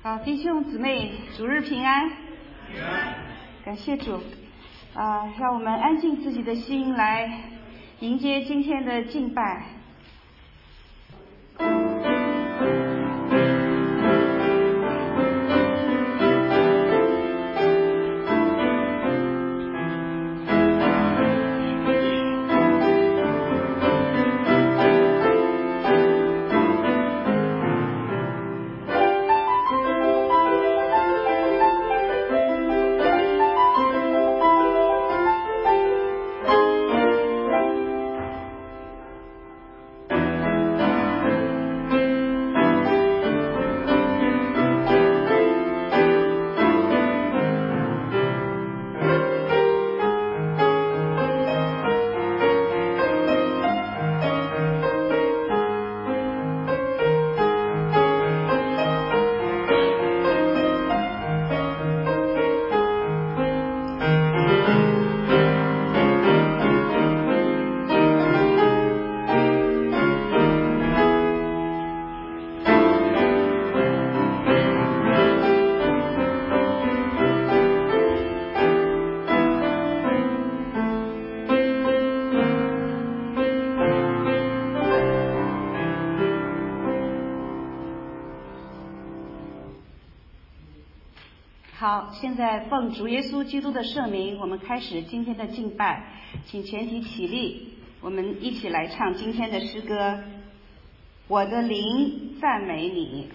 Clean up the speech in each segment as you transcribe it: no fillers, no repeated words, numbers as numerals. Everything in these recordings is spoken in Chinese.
好，弟兄姊妹，主日平安。感谢主。让我们安静自己的心来迎接今天的敬拜。好，现在奉主耶稣基督的圣名，我们开始今天的敬拜，请全体起立，我们一起来唱今天的诗歌。我的灵赞美你。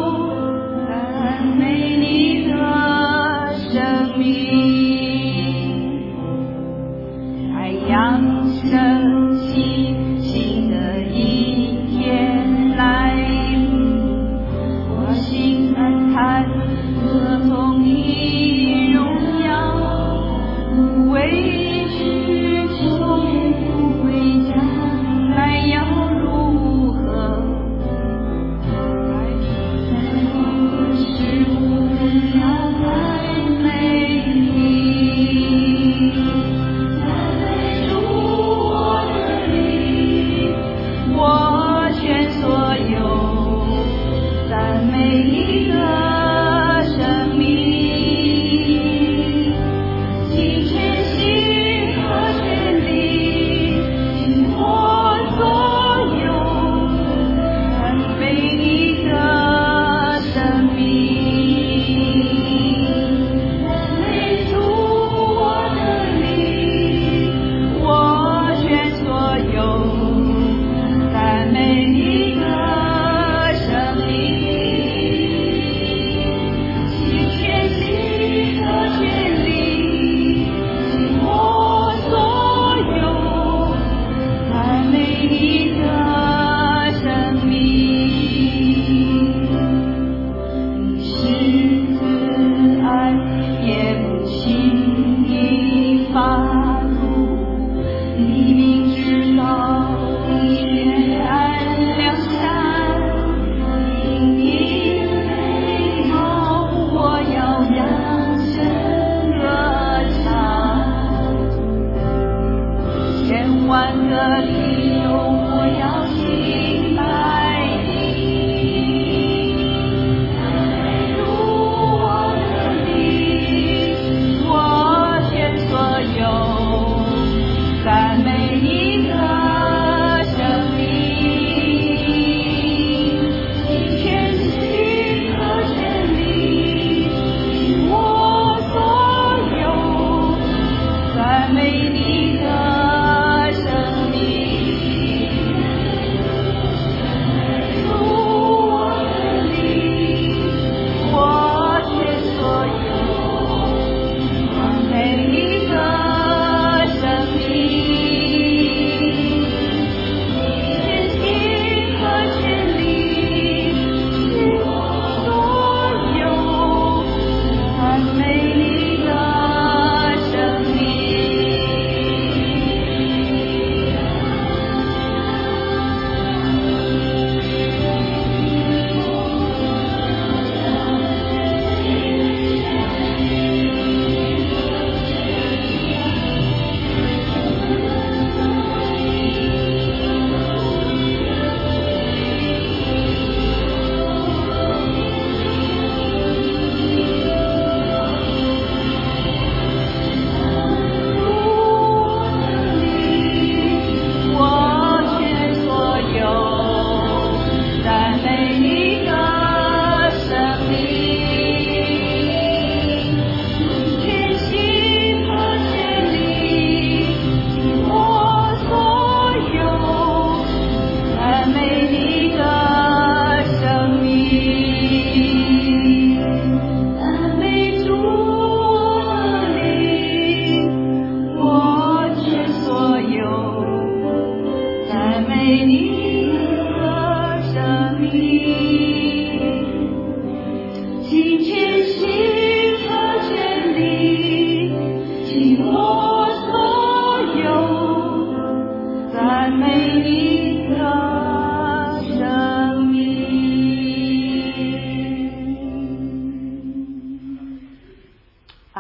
生命。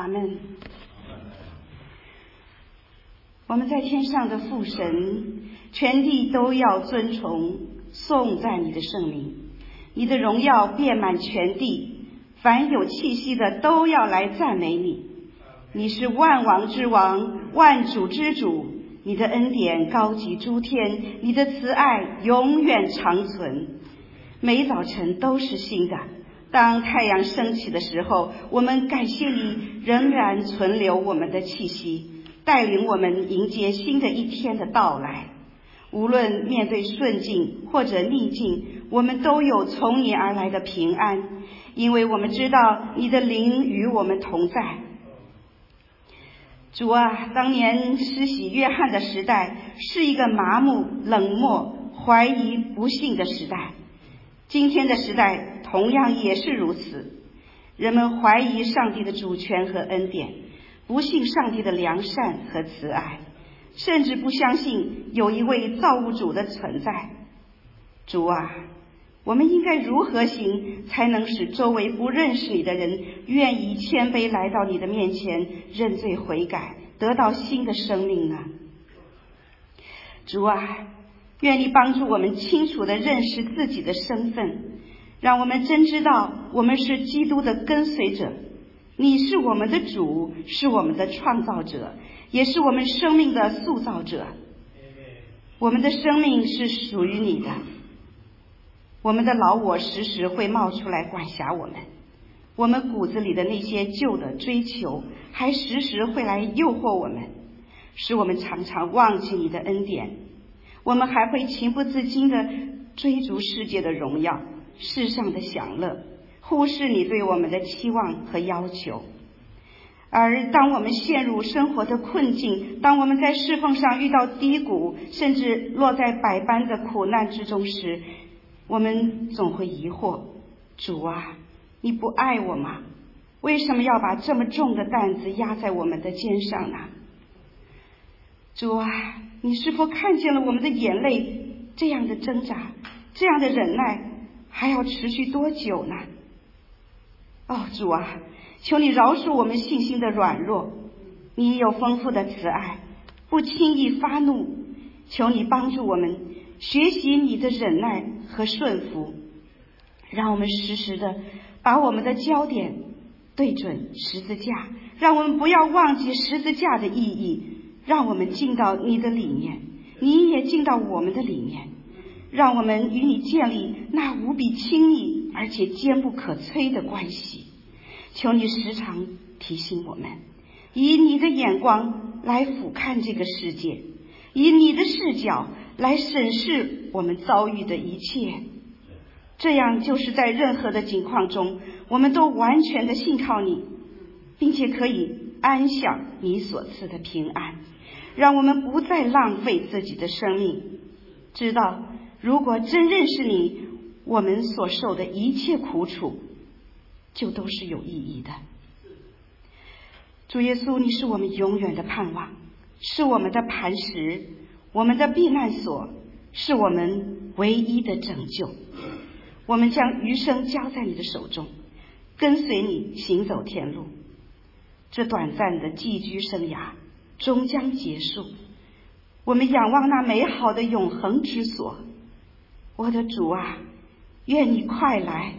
们。我们在天上的父神，全地都要尊崇颂赞你的圣名，你的荣耀遍满全地，凡有气息的都要来赞美你。你是万王之王，万主之主，你的恩典高及诸天，你的慈爱永远长存。每早晨都是新的，当太阳升起的时候，我们感谢你仍然存留我们的气息，带领我们迎接新的一天的到来。无论面对顺境或者逆境，我们都有从你而来的平安，因为我们知道你的灵与我们同在。主啊，当年施洗约翰的时代是一个麻木、冷漠、怀疑、不信的时代，今天的时代同样也是如此。人们怀疑上帝的主权和恩典，不信上帝的良善和慈爱，甚至不相信有一位造物主的存在。主啊，我们应该如何行，才能使周围不认识你的人愿意谦卑来到你的面前，认罪悔改，得到新的生命呢？主啊，愿你帮助我们清楚地认识自己的身份，让我们真知道我们是基督的跟随者，你是我们的主，是我们的创造者，也是我们生命的塑造者。我们的生命是属于你的，我们的老我时时会冒出来管辖我们，我们骨子里的那些旧的追求还时时会来诱惑我们，使我们常常忘记你的恩典。我们还会情不自禁地追逐世界的荣耀，世上的享乐，忽视你对我们的期望和要求。而当我们陷入生活的困境，当我们在侍奉上遇到低谷，甚至落在百般的苦难之中时，我们总会疑惑，主啊，你不爱我吗？为什么要把这么重的担子压在我们的肩上呢？主啊，你是否看见了我们的眼泪？这样的挣扎，这样的忍耐，还要持续多久呢？主啊，求你饶恕我们信心的软弱，你有丰富的慈爱，不轻易发怒，求你帮助我们学习你的忍耐和顺服，让我们时时的把我们的焦点对准十字架，让我们不要忘记十字架的意义，让我们进到你的里面，你也进到我们的里面，让我们与你建立那无比亲密而且坚不可摧的关系。求你时常提醒我们，以你的眼光来俯瞰这个世界，以你的视角来审视我们遭遇的一切，这样就是在任何的境况中，我们都完全的信靠你，并且可以安享你所赐的平安，让我们不再浪费自己的生命，知道如果真认识你，我们所受的一切苦楚就都是有意义的。主耶稣，你是我们永远的盼望，是我们的磐石，我们的避难所，是我们唯一的拯救。我们将余生交在你的手中，跟随你行走天路。这短暂的寄居生涯终将结束，我们仰望那美好的永恒之所。我的主啊，愿你快来。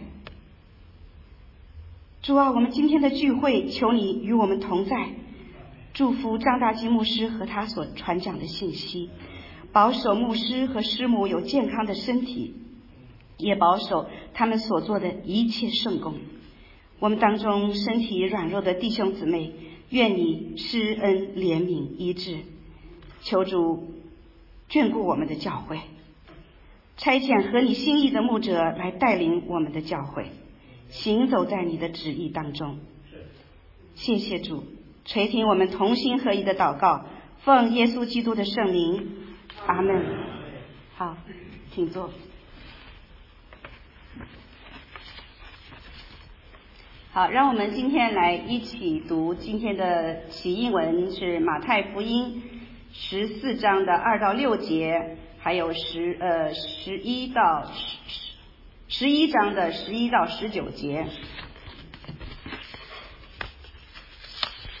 主啊，我们今天的聚会，求你与我们同在，祝福张大基牧师和他所传讲的信息，保守牧师和师母有健康的身体，也保守他们所做的一切圣工。我们当中身体软弱的弟兄姊妹，愿你施恩怜悯医治，求主眷顾我们的教会，差遣合你心意的牧者来带领我们的教会行走在你的旨意当中。谢谢主，垂听我们同心合一的祷告，奉耶稣基督的圣名，阿们。好，请坐。好，让我们今天来一起读今天的起印文，是马太福音14章的2到6节，还有11章的11到19节。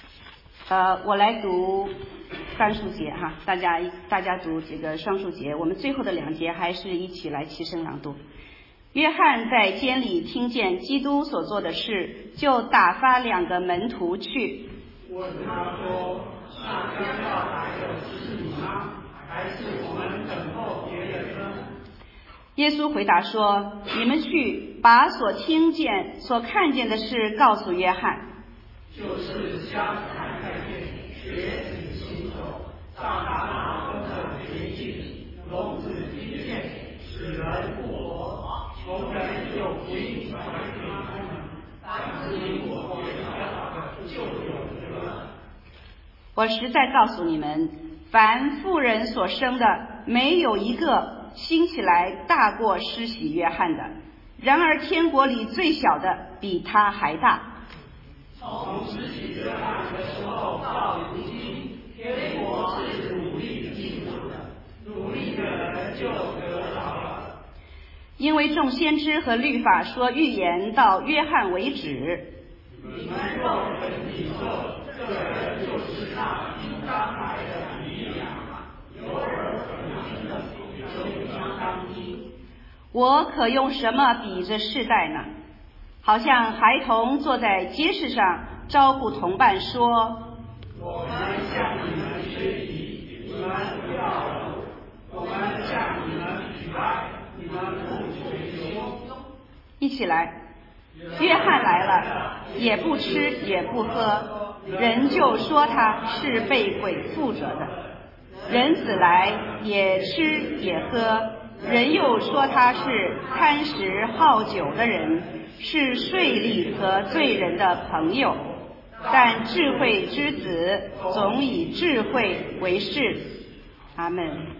我来读单数节哈，大家读这个双数节，我们最后的2节还是一起来齐声朗读。约翰在监里听见基督所做的事，就打发2个门徒去， 问他说：那将要来的是你吗？还是我们等候别人呢？ 耶稣回答说：你们去把所听见所看见的事告诉约翰， 就是瞎子看见，瘸子行走，大马跟着洁净，聋子听见，使人复活，穷人有福音传给他们，但是因我言讲的就有福了。 我实在告诉你们，凡妇人所生的，没有一个兴起来大过施洗约翰的，然而天国里最小的比他还大。 从施洗约翰的时候到如今，天国是努力进入的，努力的人就得着了。 因为众先知和律法说预言到约翰为止。 你们若肯领受，这人就是那应当来的弥利亚，有耳可听的就应当听。 我可用什么比这世代呢？好像孩童坐在街市上招呼同伴说： 我们向你们学习，你们不要辱；我们向你们举哀，你们不捶胸。 一起来。约翰来了，也不吃也不喝，人就说他是被鬼附着的。人子来，也吃也喝，人又说他是贪食好酒的人，是税吏和罪人的朋友。但智慧之子总以智慧为是。阿们。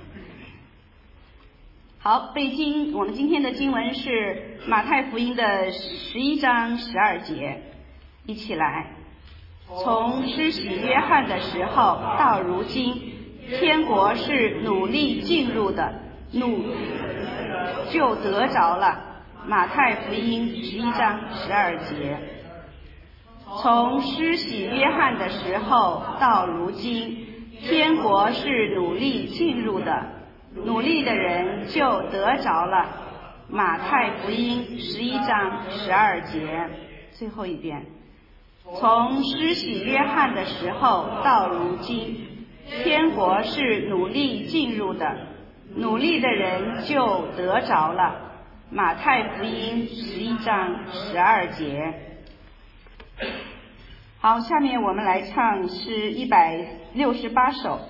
好，我们今天的经文是马太福音的11章12节，一起来。从施洗约翰的时候到如今，天国是努力进入的，就得着了。马太福音11章12节。从施洗约翰的时候到如今，天国是努力进入的，努力的人就得着了。马太福音11章12节。最后一遍。从施洗约翰的时候到如今，天国是努力进入的，努力的人就得着了。马太福音11章12节。好，下面我们来唱诗168首。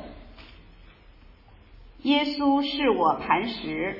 耶稣是我磐石。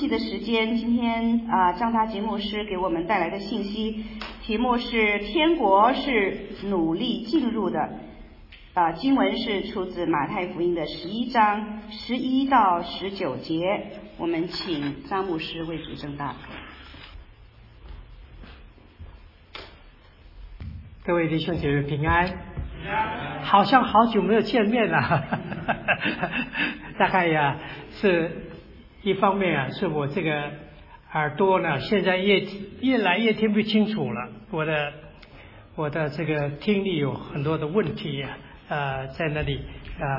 息的时间，今天张大吉牧师给我们带来的信息，题目是天国是努力进入的。经文是出自马太福音的11章11到19节。我们请张牧师为主证道。 各位弟兄姐妹平安，好像好久没有见面了。大概呀，是一方面啊，是我这个耳朵呢，现在越来越听不清楚了。我的这个听力有很多的问题在那里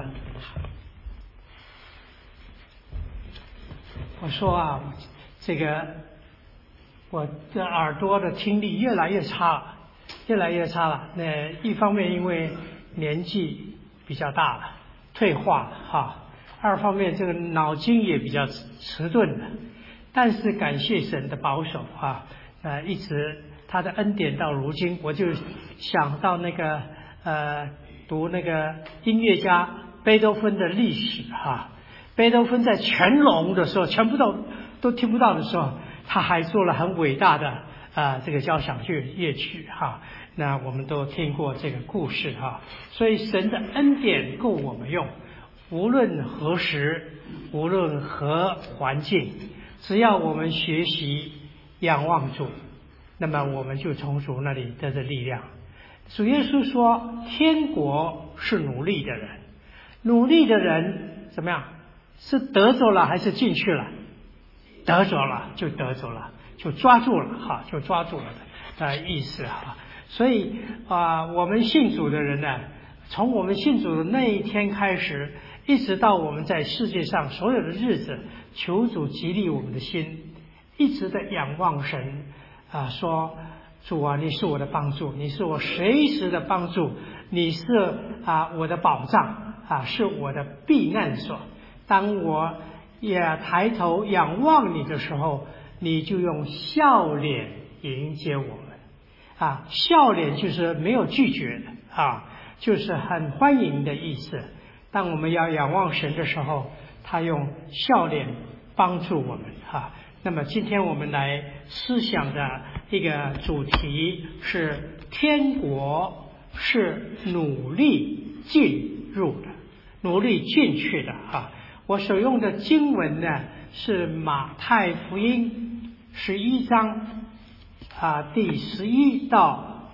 我说这个我的耳朵的听力越来越差了。那一方面因为年纪比较大了，退化了二方面这个脑筋也比较迟钝了。但是感谢神的保守一直他的恩典到如今，我就想到那个读那个音乐家贝多芬的历史贝多芬在全聋的时候，全部都听不到的时候，他还做了很伟大的这个交响乐曲那我们都听过这个故事所以神的恩典够我们用，无论何时，无论何环境，只要我们学习仰望主，那么我们就从主那里得着力量。主耶稣说，天国是努力的人，努力的人怎么样？是得着了还是进去了？得着了就得着了，就抓住了就抓住了的意思所以我们信主的人呢，从我们信主的那一天开始，一直到我们在世界上所有的日子，求主激励我们的心，一直的仰望神说主你是我的帮助，你是我随时的帮助，你是我的保障是我的避难所。当我也抬头仰望你的时候，你就用笑脸迎接我们笑脸就是没有拒绝的就是很欢迎的意思。当我们要仰望神的时候，他用笑脸帮助我们那么今天我们来思想的一个主题是天国是努力进入的，努力进去的我所用的经文呢是马太福音11章第11到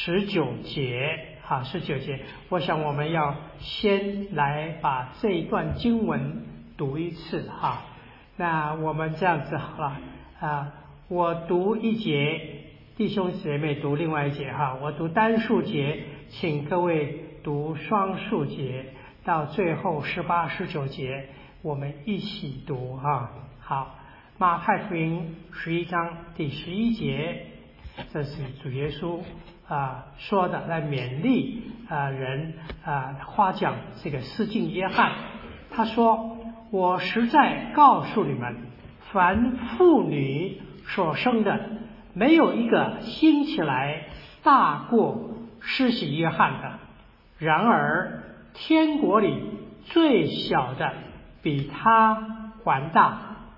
19节19节。我想我们要先来把这一段经文读一次那我们这样子好了我读一节，弟兄姐妹读另外一节我读单数节，请各位读双数节，到最后18、19节我们一起读好，马太福音11章第11节，这是主耶稣说的，来勉励人夸奖这个施浸约翰。他说，我实在告诉你们，凡妇女所生的，没有一个兴起来大过施洗约翰的。然而天国里最小的比他还大。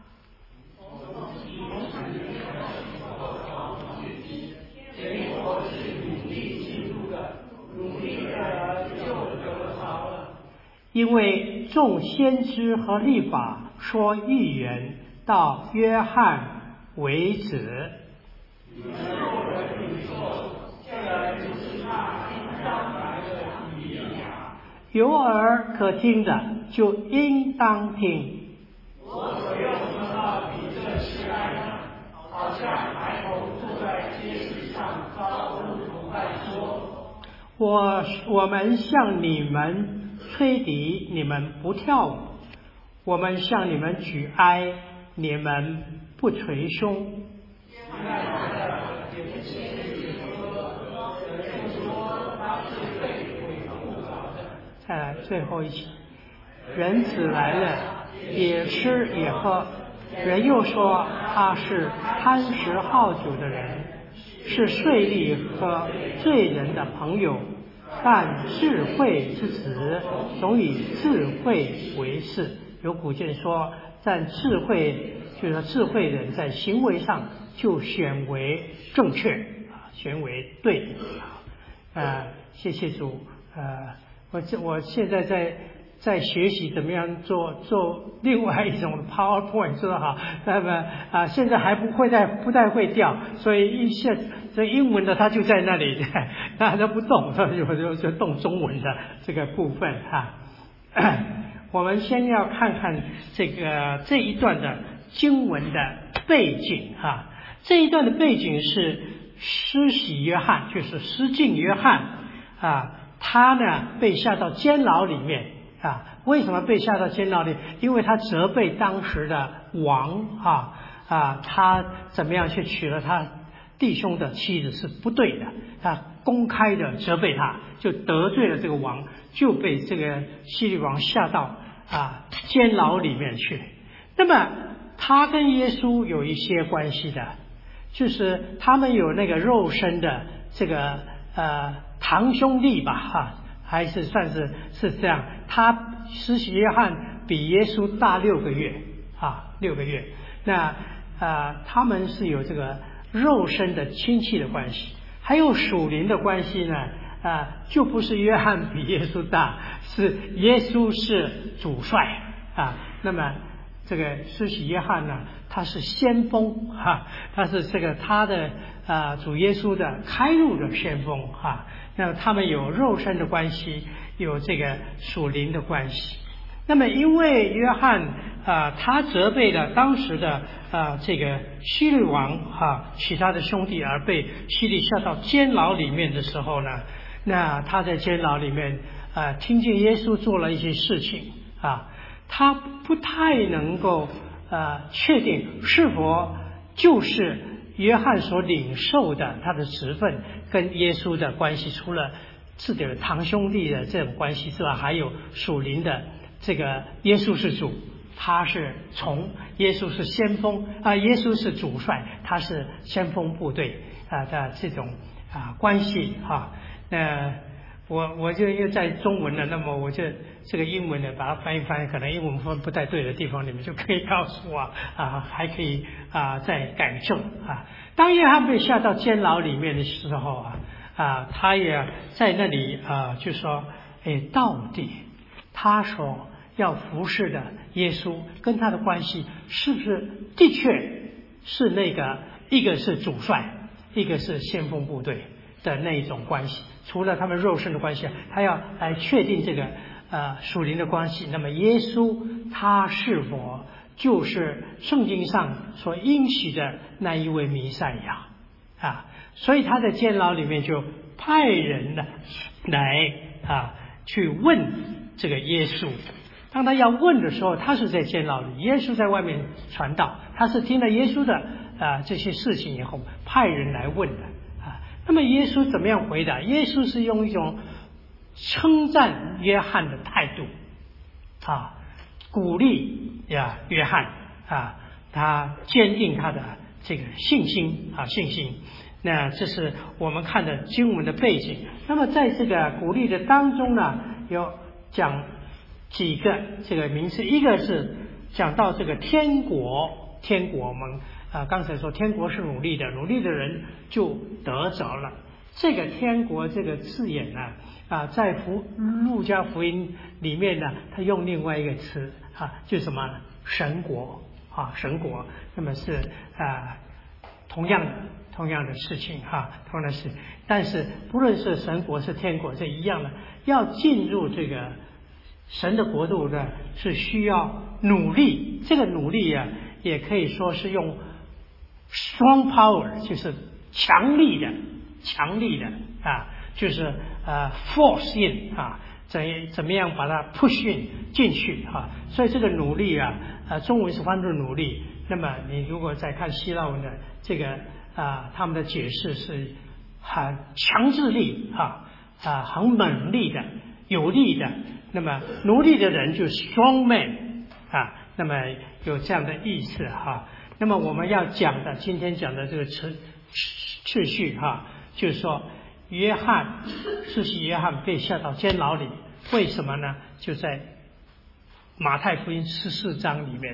因为众先知和律法说预言到约翰为止。有耳可听的就应当听。 我所用的话比这是爱的，好像孩童坐在街市上招呼同伴说： 我们向你们吹笛，你们不跳舞；我们向你们举哀，你们不捶胸。再来最后一句，人子来了，也吃也喝，人又说他是贪食好酒的人，是税吏和罪人的朋友。但智慧之子总以智慧为事。有古卷说，但智慧就是说智慧人在行为上就选为正确选为对谢谢主我现在在学习怎么样做另外一种 PowerPoint 做得好，那么现在还不太会调，所以这英文的它就在那里，它都不动，就动中文的这个部分我们先要看看这一段的经文的背景这一段的背景是施洗约翰，就是施浸约翰他呢被下到监牢里面为什么被下到监牢里？因为他责备当时的王他怎么样去娶了他弟兄的妻子是不对的，他公开的责备他，就得罪了这个王，就被这个希律王下到监牢里面去。那么他跟耶稣有一些关系的，就是他们有那个肉身的这个堂兄弟吧还是算是这样。他施洗约翰比耶稣大6个月6个月。那他们是有这个肉身的亲戚的关系，还有属灵的关系呢就不是约翰比耶稣大，是耶稣是主帅那么这个施洗约翰呢，他是先锋他是他的主耶稣的开路的先锋那么他们有肉身的关系，有这个属灵的关系。那么因为约翰他责备了当时的这个希律王其他的兄弟，而被希律下到监牢里面的时候呢，那他在监牢里面听见耶稣做了一些事情他不太能够确定是否就是约翰所领受的他的职分跟耶稣的关系，除了自己的堂兄弟的这种关系之外，还有属灵的这个耶稣是主，他是从耶稣是先锋耶稣是主帅，他是先锋部队的这种关系我就又在中文了，那么我就这个英文的把它翻一翻，可能英文分不太对的地方，你们就可以告诉我还可以再改正当约翰被下到监牢里面的时候他也在那里就说到底他所要服侍的耶稣跟他的关系是不是的确是那个一个是主帅，一个是先锋部队的那一种关系，除了他们肉身的关系，他要来确定这个属灵的关系。那么耶稣他是否就是圣经上所应许的那一位弥赛亚所以他在监牢里面就派人来去问这个耶稣。当他要问的时候，他是在监牢里，耶稣在外面传道，他是听了耶稣的这些事情以后派人来问的那么耶稣怎么样回答？耶稣是用一种称赞约翰的态度鼓励约翰他坚定他的这个信心信心。那这是我们看的经文的背景。那么在这个鼓励的当中呢，有讲几个这个名词，一个是讲到这个天国我们刚才说天国是努力的人就得着了。这个天国这个字眼呢在路加福音里面呢，他用另外一个词就是什么呢？神国神国。那么是同样的事情同样的事。但是不论是神国是天国是一样的，要进入这个神的国度呢，是需要努力。这个努力也可以说是用 strong power， 就是强力的就是force in 怎么样把它 push in 进去所以这个努力中文是翻译努力。那么你如果再看希腊文的这个他们的解释是很强制力很猛力的有力的。那么努力的人就是 strong man 那么有这样的意思那么我们要讲的今天讲的这个次序就是说施洗约翰被下到监牢里，为什么呢？就在马太福音14章里面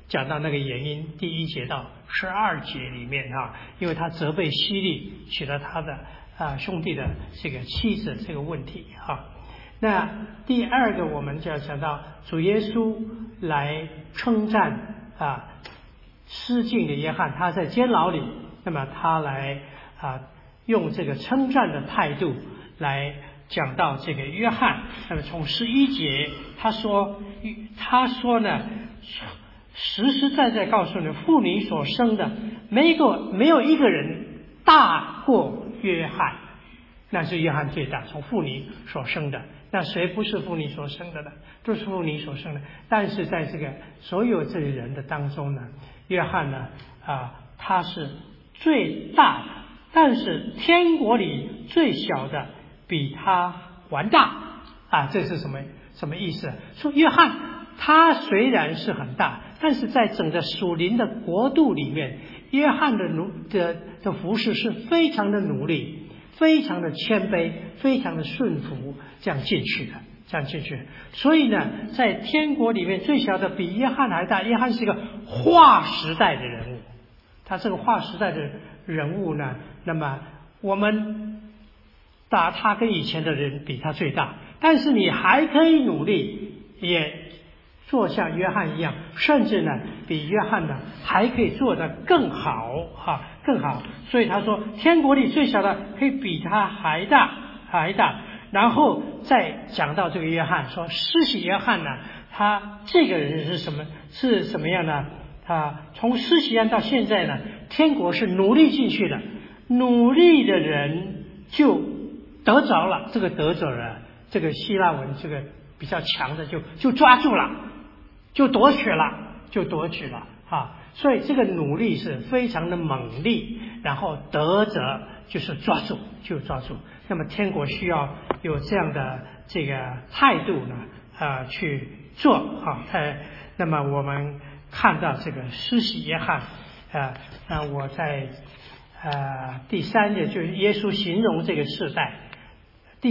讲到那个原因，第1节到12节里面因为他责备希律娶了他的兄弟的这个妻子这个问题那第2个我们就要讲到主耶稣来称赞失敬的约翰，他在监牢里，那么他来用这个称赞的态度来讲到这个约翰。那么从11节他说呢，实实在在告诉你，妇女所生的没有一个人大过约翰，那是约翰最大，从妇女所生的。那谁不是妇女所生的呢？都是妇女所生的。但是在这个所有这些人的当中呢，约翰呢他是最大的，但是天国里最小的比他还大这是什么意思？说约翰他虽然是很大，但是在整个属灵的国度里面，约翰的服事是非常的努力，非常的谦卑，非常的顺服，这样进去的。所以呢，在天国里面最小的比约翰还大。约翰是一个划时代的人物，他这个划时代的人物呢，那么我们打他跟以前的人比他最大，但是你还可以努力，也做像约翰一样，甚至呢比约翰呢还可以做得更好更好。所以他说天国里最小的可以比他还大。然后再讲到这个约翰，说施洗约翰呢，他这个人是什么样呢？他从施洗约翰到现在呢，天国是努力进去的，努力的人就得着了。这个得着了，这个希腊文这个比较强的就抓住了，就夺取了所以这个努力是非常的猛力，然后得着就是抓住。那么天国需要有这样的这个态度呢去做那么我们看到这个施洗约翰那我在第3节就是耶稣形容这个世代，第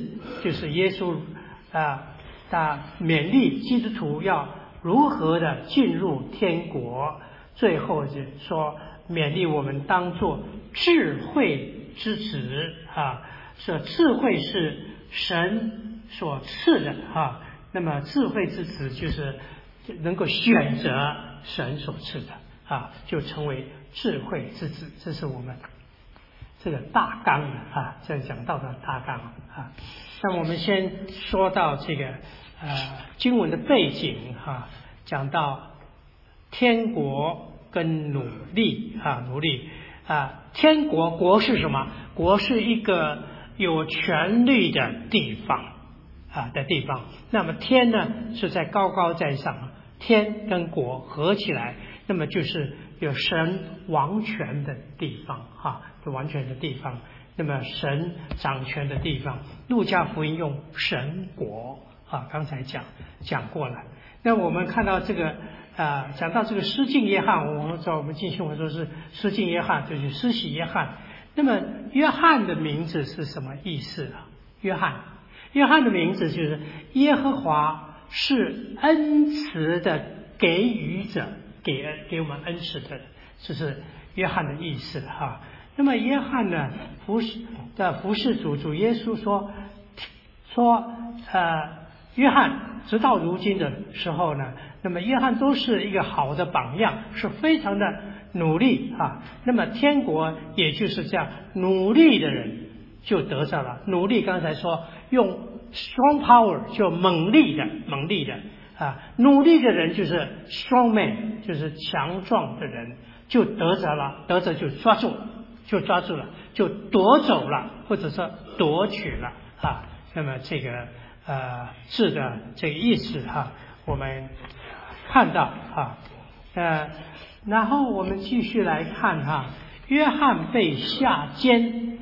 4就是耶稣勉励基督徒要如何的进入天国，最后就说勉励我们当作智慧之子说智慧是神所赐的那么智慧之子就是能够选择神所赐的就成为智慧之子。这是我们这个大纲这样讲到的大纲那我们先说到这个经文的背景讲到天国跟努力天国是什么？国是一个有权力的地方那么天呢是在高高在上，天跟国合起来，那么就是有神王权的地方完全的地方，那么神掌权的地方。路加福音用神国刚才讲过了。那我们看到这个讲到这个施浸约翰，我们进修文说是施浸约翰，就是施洗约翰。那么约翰的名字是什么意思约翰的名字就是耶和华是恩慈的给予者，给我们恩慈的，这是约翰的意思那么约翰呢服侍主耶稣说约翰直到如今的时候呢，那么约翰都是一个好的榜样，是非常的努力那么天国也就是这样，努力的人就得着了。努力刚才说用 strong power 就猛力的努力的人就是 strong man， 就是强壮的人就得着了，得着就抓住了，就夺走了，或者说夺取了那么这个字的这个意思我们看到然后我们继续来看约翰被下监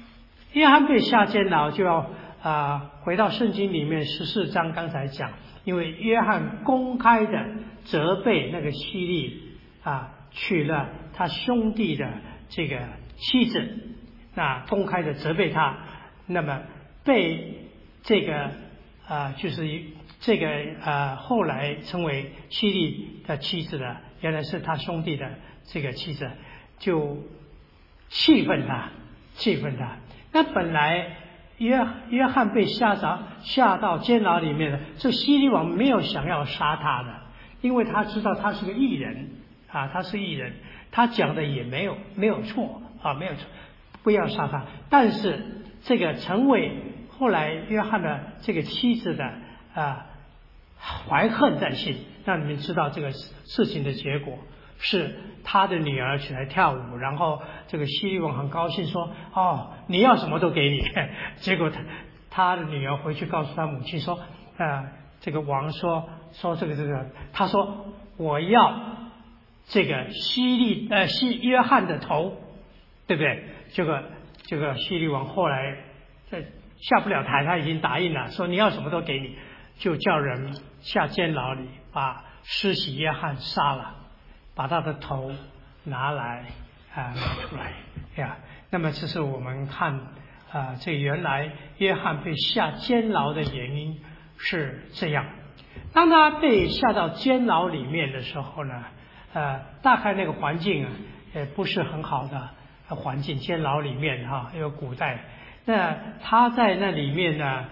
牢，就要回到圣经里面14章刚才讲，因为约翰公开的责备那个希律娶了他兄弟的这个妻子，那公开的责备他，那么被这个就是这个后来成为希利的妻子的，原来是他兄弟的这个妻子，就气愤他。那本来约翰被下到监牢里面的，这希律王没有想要杀他的，因为他知道他是个义人他是义人，他讲的也没有错没有错，不要杀他。但是这个成为后来约翰的这个妻子的怀恨在心，让你们知道这个事情的结果是他的女儿起来跳舞，然后这个希律王很高兴说你要什么都给你。结果他的女儿回去告诉他母亲说这个王说这个他说我要这个约翰的头，对不对？这个希律王后来下不了台，他已经答应了，说你要什么都给你，就叫人下监牢里把施洗约翰杀了，把他的头拿出来呀。那么这是我们看这原来约翰被下监牢的原因是这样。当他被下到监牢里面的时候呢，大概那个环境也不是很好的环境，监牢里面因为古代，那他在那里面呢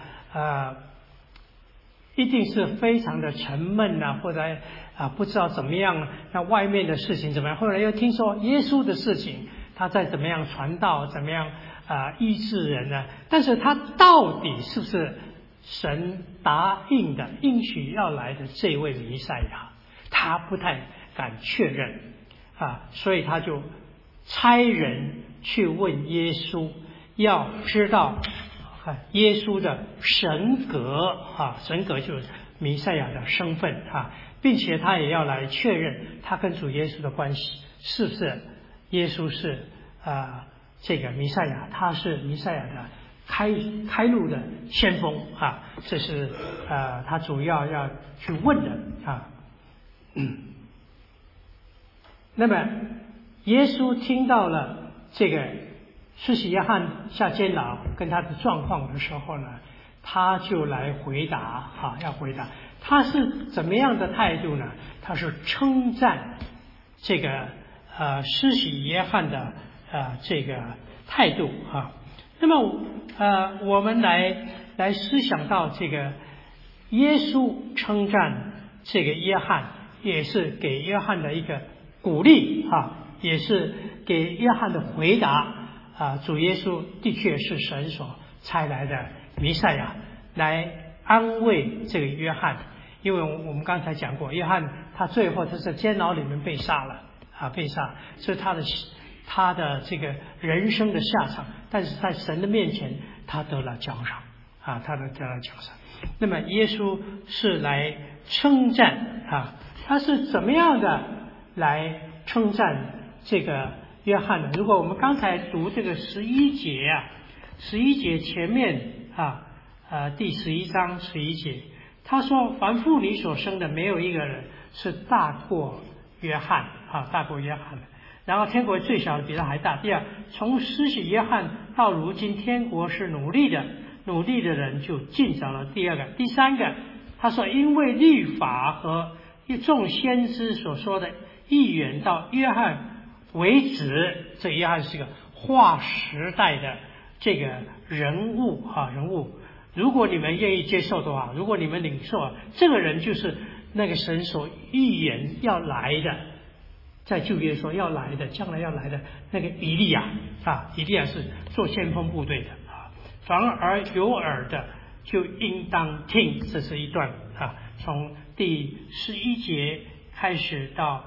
一定是非常的沉闷或者不知道怎么样，那外面的事情怎么样，后来又听说耶稣的事情，他在怎么样传道，怎么样医治人呢？但是他到底是不是神答应的应许要来的这位弥赛亚，他不太敢确认所以他就差人去问耶稣，要知道耶稣的神格神格就是弥赛亚的身份并且他也要来确认他跟主耶稣的关系，是不是耶稣是这个弥赛亚，他是弥赛亚的开路的先锋这是他主要去问的那么耶稣听到了这个施洗约翰下监牢跟他的状况的时候呢，他就来回答要回答，他是怎么样的态度呢？他是称赞这个施洗约翰的这个态度那么我们来思想到这个耶稣称赞这个约翰，也是给约翰的一个鼓励也是给约翰的回答主耶稣的确是神所差来的弥赛亚，来安慰这个约翰。因为我们刚才讲过，约翰他最后他在监牢里面被杀了被杀，是他的这个人生的下场，但是在神的面前他得了奖赏他得了奖赏。那么耶稣是来称赞他是怎么样的来称赞这个约翰呢？如果我们刚才读这个11节前面第11章11节，他说凡妇女所生的没有一个人是大过约翰大过约翰的，然后天国最小的比他还大。第二，从施洗约翰到如今天国是努力的人就尽着了。第二个第三个，他说因为律法和一众先知所说的一远到约翰为止，这约翰是个划时代的这个人物如果你们愿意接受的话，如果你们领受这个人就是那个神所预言要来的，在旧约说要来的，将来要来的那个以利亚以利亚是做先锋部队的凡而有耳的就应当听。这是一段从第11节开始到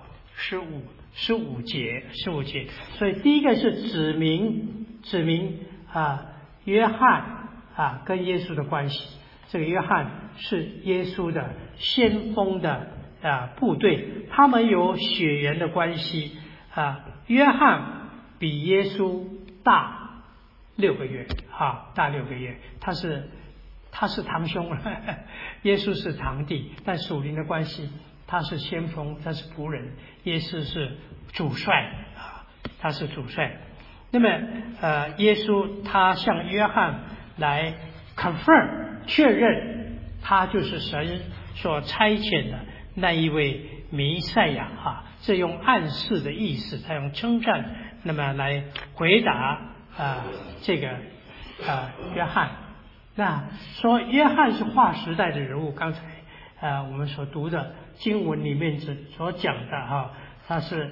15节。所以第一个是指明约翰跟耶稣的关系。这个约翰是耶稣的先锋的部队，他们有血缘的关系约翰比耶稣大6个月大6个月，他是堂兄耶稣是堂弟，但属灵的关系他是先锋，他是仆人，耶稣是主帅他是主帅。那么耶稣他向约翰来 confirm 确认他就是神所差遣的那一位弥赛亚这用暗示的意思，他用称赞那么来回答这个约翰。那说约翰是划时代的人物，刚才我们所读的经文里面所讲的他是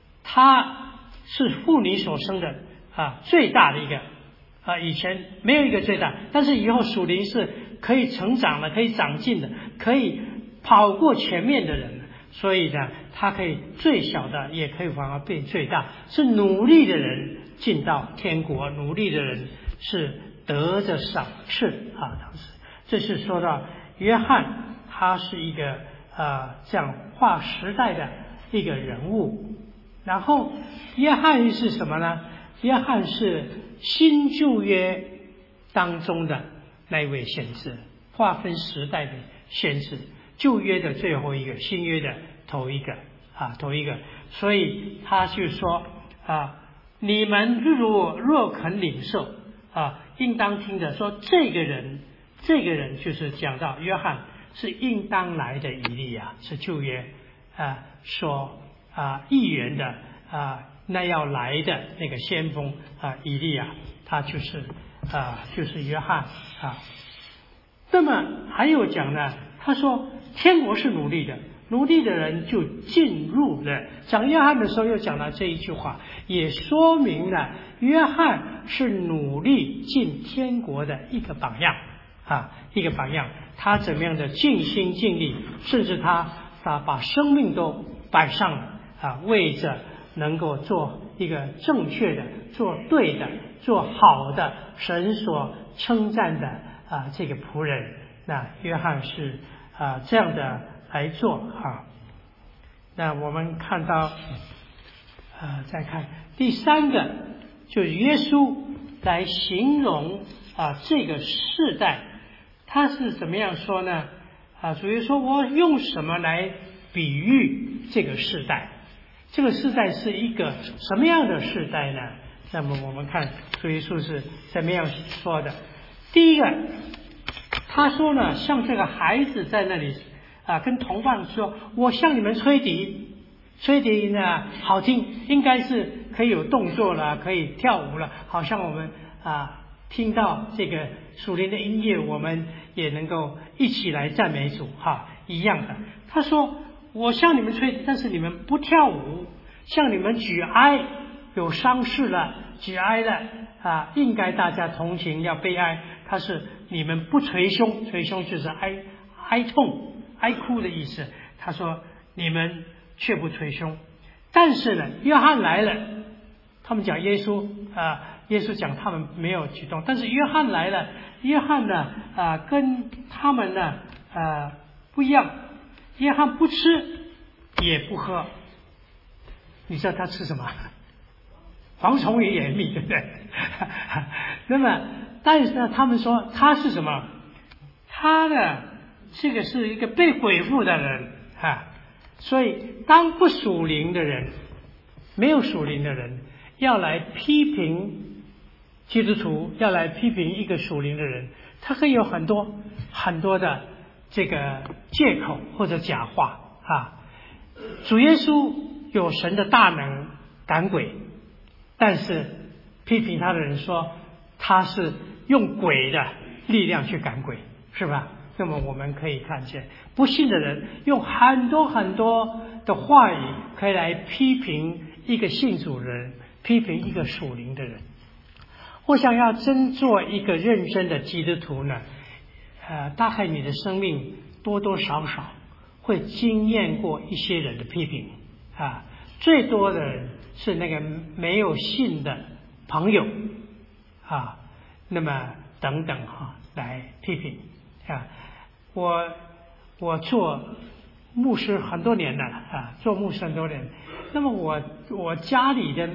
妇女所生的最大的一个以前没有一个最大，但是以后属灵是可以成长的，可以长进的，可以跑过前面的人，所以呢他可以最小的也可以反而变最大，是努力的人进到天国，努力的人是得着赏赐当时这是说到约翰，他是一个这样划时代的一个人物。然后约翰是什么呢？约翰是新旧约当中的那一位先知，划分时代的先知，旧约的最后一个，新约的头一个。所以他就说你们若肯领受应当听着说，这个人就是讲到约翰是应当来的以利亚，是旧约所预言的那要来的那个先锋以利亚，他就是约翰那么还有讲呢，他说天国是努力的，努力的人就进入了。讲约翰的时候又讲了这一句话，也说明了约翰是努力进天国的一个榜样一个榜样。他怎么样的尽心尽力，甚至他把生命都摆上了为着能够做一个正确的、做对的、做好的神所称赞的这个仆人。那约翰是这样的来做那我们看到再看第三个，就是耶稣来形容这个世代，他是怎么样说呢？主耶稣说我用什么来比喻这个世代？这个世代是一个什么样的世代呢？那么我们看主耶稣是怎么样说的。第一个，他说呢，像这个孩子在那里跟同伴说，我向你们吹笛，吹笛呢好听，应该是可以有动作了，可以跳舞了，好像我们听到这个属灵的音乐，我们也能够一起来赞美主一样的。他说我向你们吹，但是你们不跳舞，向你们举哀，有伤势了，举哀了应该大家同情，要悲哀。他是你们不捶胸，捶胸就是哀痛哀哭的意思。他说你们却不捶胸。但是呢，约翰来了，他们讲耶稣耶稣讲他们没有举动，但是约翰来了，约翰呢跟他们呢不一样。约翰不吃也不喝，你知道他吃什么？蝗虫与野蜜，对不对？那么但是呢，他们说他是什么？他呢这个是一个被鬼附的人所以当不属灵的人，没有属灵的人要来批评基督徒，要来批评一个属灵的人，他可以有很多很多的这个借口或者假话主耶稣有神的大能赶鬼，但是批评他的人说他是用鬼的力量去赶鬼，是吧？那么我们可以看见不信的人用很多很多的话语可以来批评一个信主的人，批评一个属灵的人。我想要真做一个认真的基督徒呢大概你的生命多多少少会经验过一些人的批评最多的人是那个没有信的朋友那么等等来批评我做牧师很多年了做牧师很多年，那么我家里的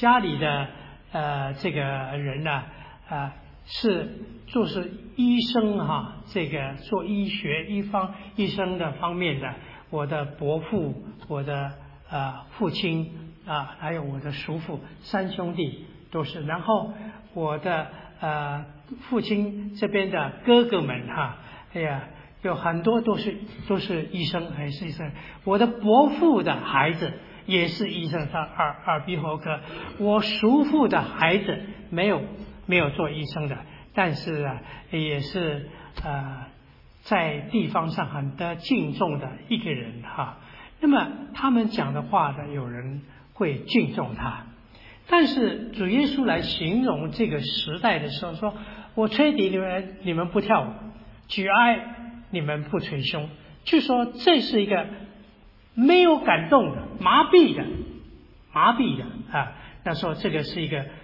这个人呢是就是医生这个做医学医生的方面的，我的伯父，我的父亲还有我的叔父，三兄弟都是。然后我的父亲这边的哥哥们有很多都是医生，还是医生。我的伯父的孩子也是医生，他耳鼻喉科。我叔父的孩子没有做医生的，但是也是在地方上很得敬重的一个人哈。那么他们讲的话呢，有人会敬重他。但是主耶稣来形容这个时代的时候说，我吹笛你们不跳舞，举哀你们不捶胸，就说这是一个没有感动的、麻痹的啊。那说这个是一个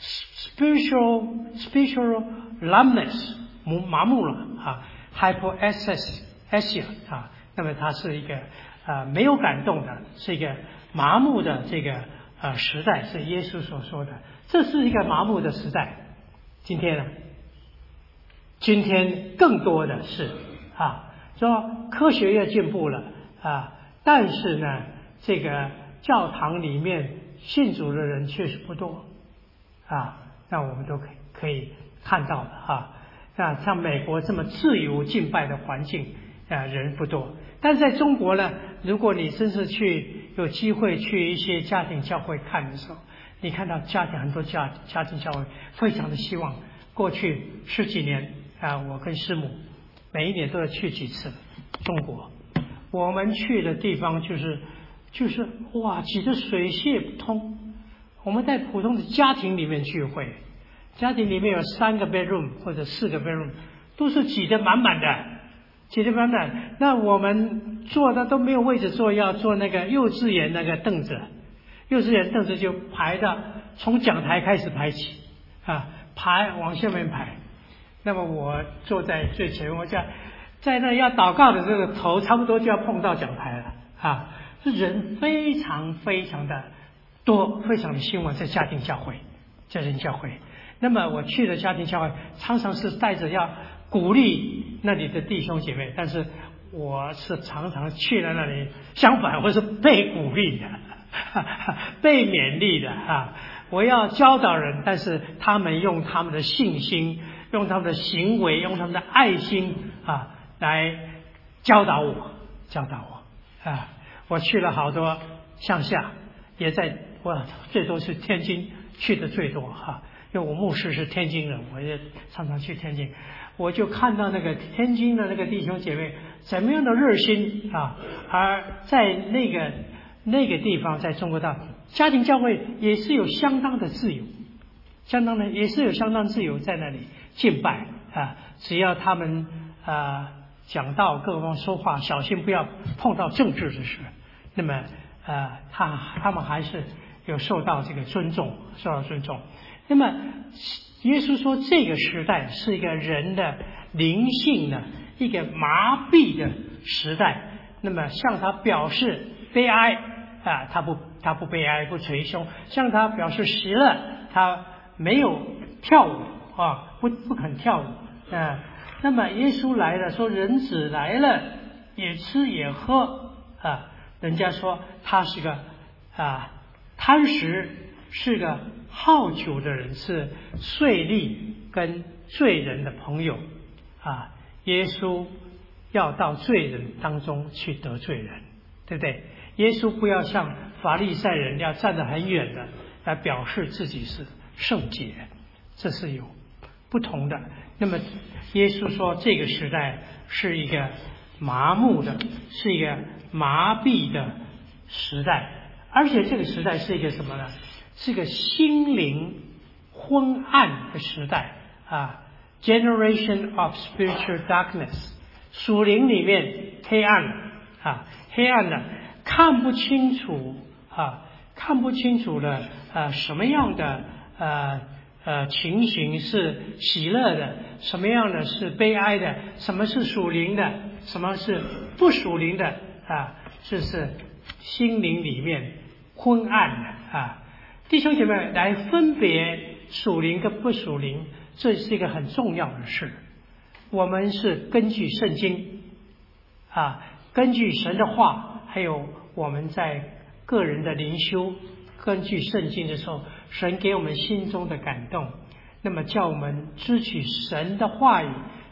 spiritual numbness， 麻木了啊 ，hypoaesthesia 啊。那么它是一个没有感动的，是一个麻木的这个时代，是耶稣所说的，这是一个麻木的时代。今天呢？今天更多的是说科学越进步了但是呢，这个教堂里面信主的人确实不多那我们都可以看到的那像美国这么自由敬拜的环境人不多，但是在中国呢，如果你真是有机会去一些家庭教会看的时候，你看到很多家庭教会非常的希望。过去10几年我跟师母每一年都要去几次中国，我们去的地方就是哇，挤得水泄不通。我们在普通的家庭里面聚会，家庭里面有3个 bedroom 或者4个 bedroom， 都是挤得满满的。那我们坐的都没有位置坐，要坐那个幼稚园那个凳子，就排到从讲台开始排起往下面排。那么我坐在最前面，我在那要祷告的这个头差不多就要碰到讲台了这人非常非常的多，非常的兴旺在家庭教会。那么我去的家庭教会常常是带着要鼓励那里的弟兄姐妹，但是我是常常去了那里，相反我是被鼓励的被勉励的我要教导人，但是他们用他们的信心，用他们的行为，用他们的爱心来教导我我去了好多乡下，我最多是天津去的最多因为我牧师是天津人，我也常常去天津。我就看到那个天津的那个弟兄姐妹怎么样的热心而在那个地方，在中国大陆家庭教会也是有相当的自由，也是有相当自由在那里敬拜只要他们讲道各方说话小心不要碰到政治的事，那么他们还是有受到这个尊重。那么耶稣说这个时代是一个人的灵性的一个麻痹的时代，那么向他表示悲哀他不悲哀不捶胸，向他表示喜乐，他没有跳舞不肯跳舞那么耶稣来了，说人子来了也吃也喝人家说他是个贪食，是个好酒的人，是税吏跟罪人的朋友耶稣要到罪人当中去得罪人，对不对？耶稣不要像法利赛人要站得很远的来表示自己是圣洁，这是有不同的。那么耶稣说这个时代是一个麻木的，是一个麻痹的时代，而且这个时代是一个什么呢？是一个心灵昏暗的时代Generation of spiritual darkness， 属灵里面黑暗的看不清楚的什么样的情形是喜乐的，什么样的是悲哀的，什么是属灵的，什么是不属灵的这是心灵里面昏暗的弟兄姐妹来分别属灵跟不属灵，这是一个很重要的事。我们是根据圣经根据神的话，还有我们在个人的灵修，根据圣经的时候，神给我们心中的感动，那么叫我们支取神的话语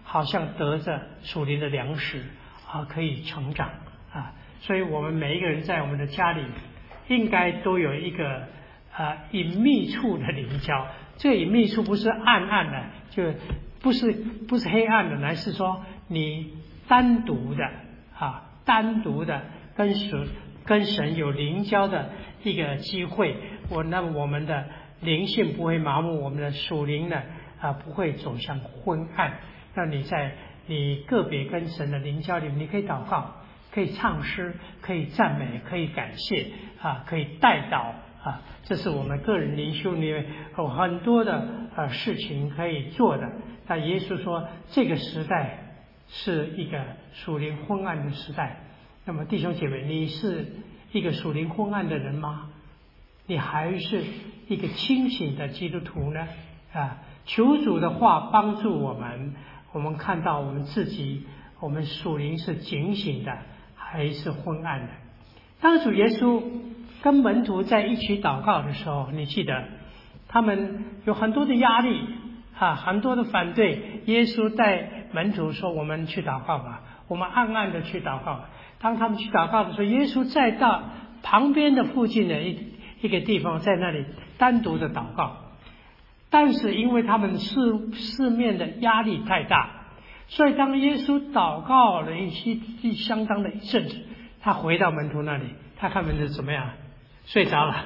好像得着属灵的粮食啊，可以成长啊。所以我们每一个人在我们的家里应该都有一个隐秘处的灵交。这个隐秘处不是暗暗的，就不是黑暗的，乃是说你单独的跟神有灵交的一个机会。那么我们的灵性不会麻木，我们的属灵呢不会走向昏暗。那你在你个别跟神的灵交里面，你可以祷告，可以唱诗，可以赞美，可以感谢可以代祷这是我们个人灵修里面有很多的事情可以做的。那耶稣说这个时代是一个属灵昏暗的时代。那么弟兄姐妹，你是一个属灵昏暗的人吗？你还是一个清醒的基督徒呢？求主的话帮助我们看到我们自己，我们属灵是警醒的还是昏暗的。当主耶稣跟门徒在一起祷告的时候，你记得他们有很多的压力很多的反对。耶稣带门徒说，我们去祷告吧，我们暗暗的去祷告吧。当他们去祷告的时候，耶稣再到旁边的附近的一个地方，在那里单独的祷告。但是因为他们四面的压力太大，所以当耶稣祷告了相当的一阵子，他回到门徒那里，他看门徒怎么样？睡着了。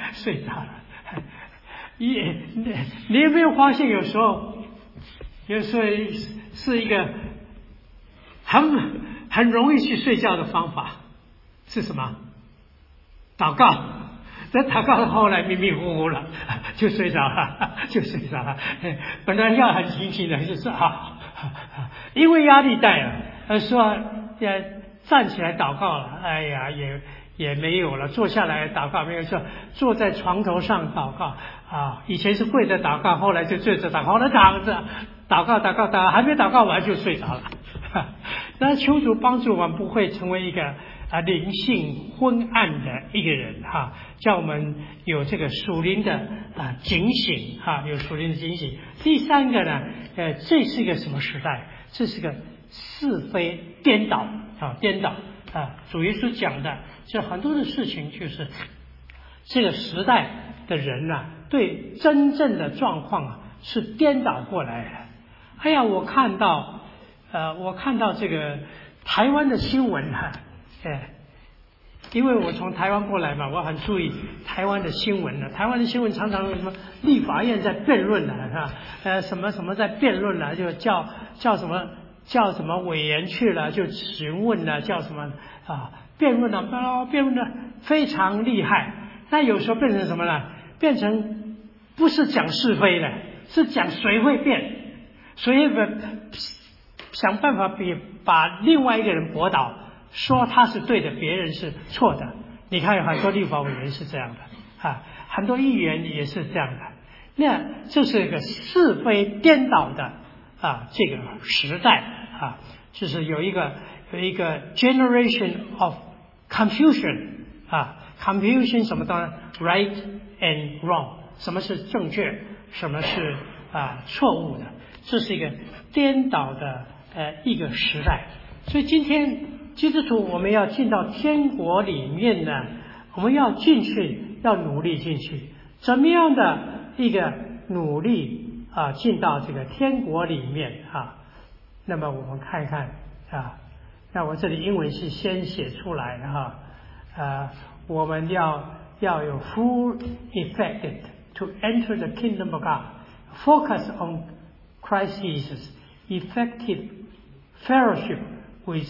你有没有发现有时候是一个很容易去睡觉的方法是什么？祷告。这祷告后来迷迷糊糊了，就睡着了。本来要很清醒的，就是因为压力大了，说站起来祷告了，哎呀也没有了。坐下来祷告没有，说坐在床头上祷告以前是跪着祷告，后来就坐着祷告，后来躺着祷告，还没祷告完就睡着了。那求主帮助我们不会成为一个灵性昏暗的一个人叫我们有这个属灵的警醒有属灵的警醒。第三个呢这是一个什么时代？这是个是非颠倒主耶稣讲的这很多的事情，就是这个时代的人对真正的状况是颠倒过来的。哎呀，我看到这个台湾的新闻因为我从台湾过来嘛，我很注意台湾的新闻台湾的新闻常常有什么立法院在辩论是吧？什么在辩论就叫什么委员去了，就询问了，叫什么辩论的非常厉害。那有时候变成什么呢？变成不是讲是非的，是讲谁会辩，谁会想办法把另外一个人驳倒，说他是对的，别人是错的。你看有很多立法委员是这样的很多议员也是这样的。那这是一个是非颠倒的这个时代就是有一个 generation of confusion confusion 什么的 right and wrong， 什么是正确，什么是错误的，这是一个颠倒的一个时代。所以今天基督徒我们要进到天国里面呢，我们要进去，要努力进去。怎么样的一个努力进到这个天国里面那么我们看一看那我这里英文是先写出来我们要有 full effective to enter the kingdom of God, focus on Christ Jesus, effective fellowship with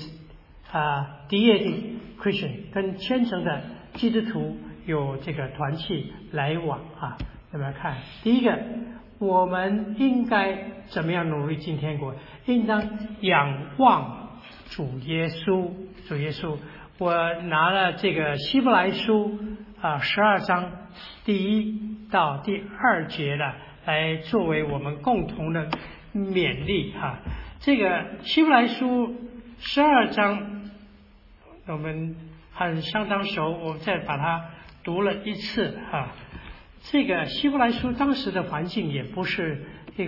deity Christian， 跟虔诚的基督徒有这个团契来往那么看第一个，我们应该怎么样努力进天国？应当仰望主耶稣。我拿了这个希伯来书12章第1到第2节来作为我们共同的勉励这个希伯来书12章我们相当熟，我们再把它读了一次这个希伯来书当时的环境也不是一个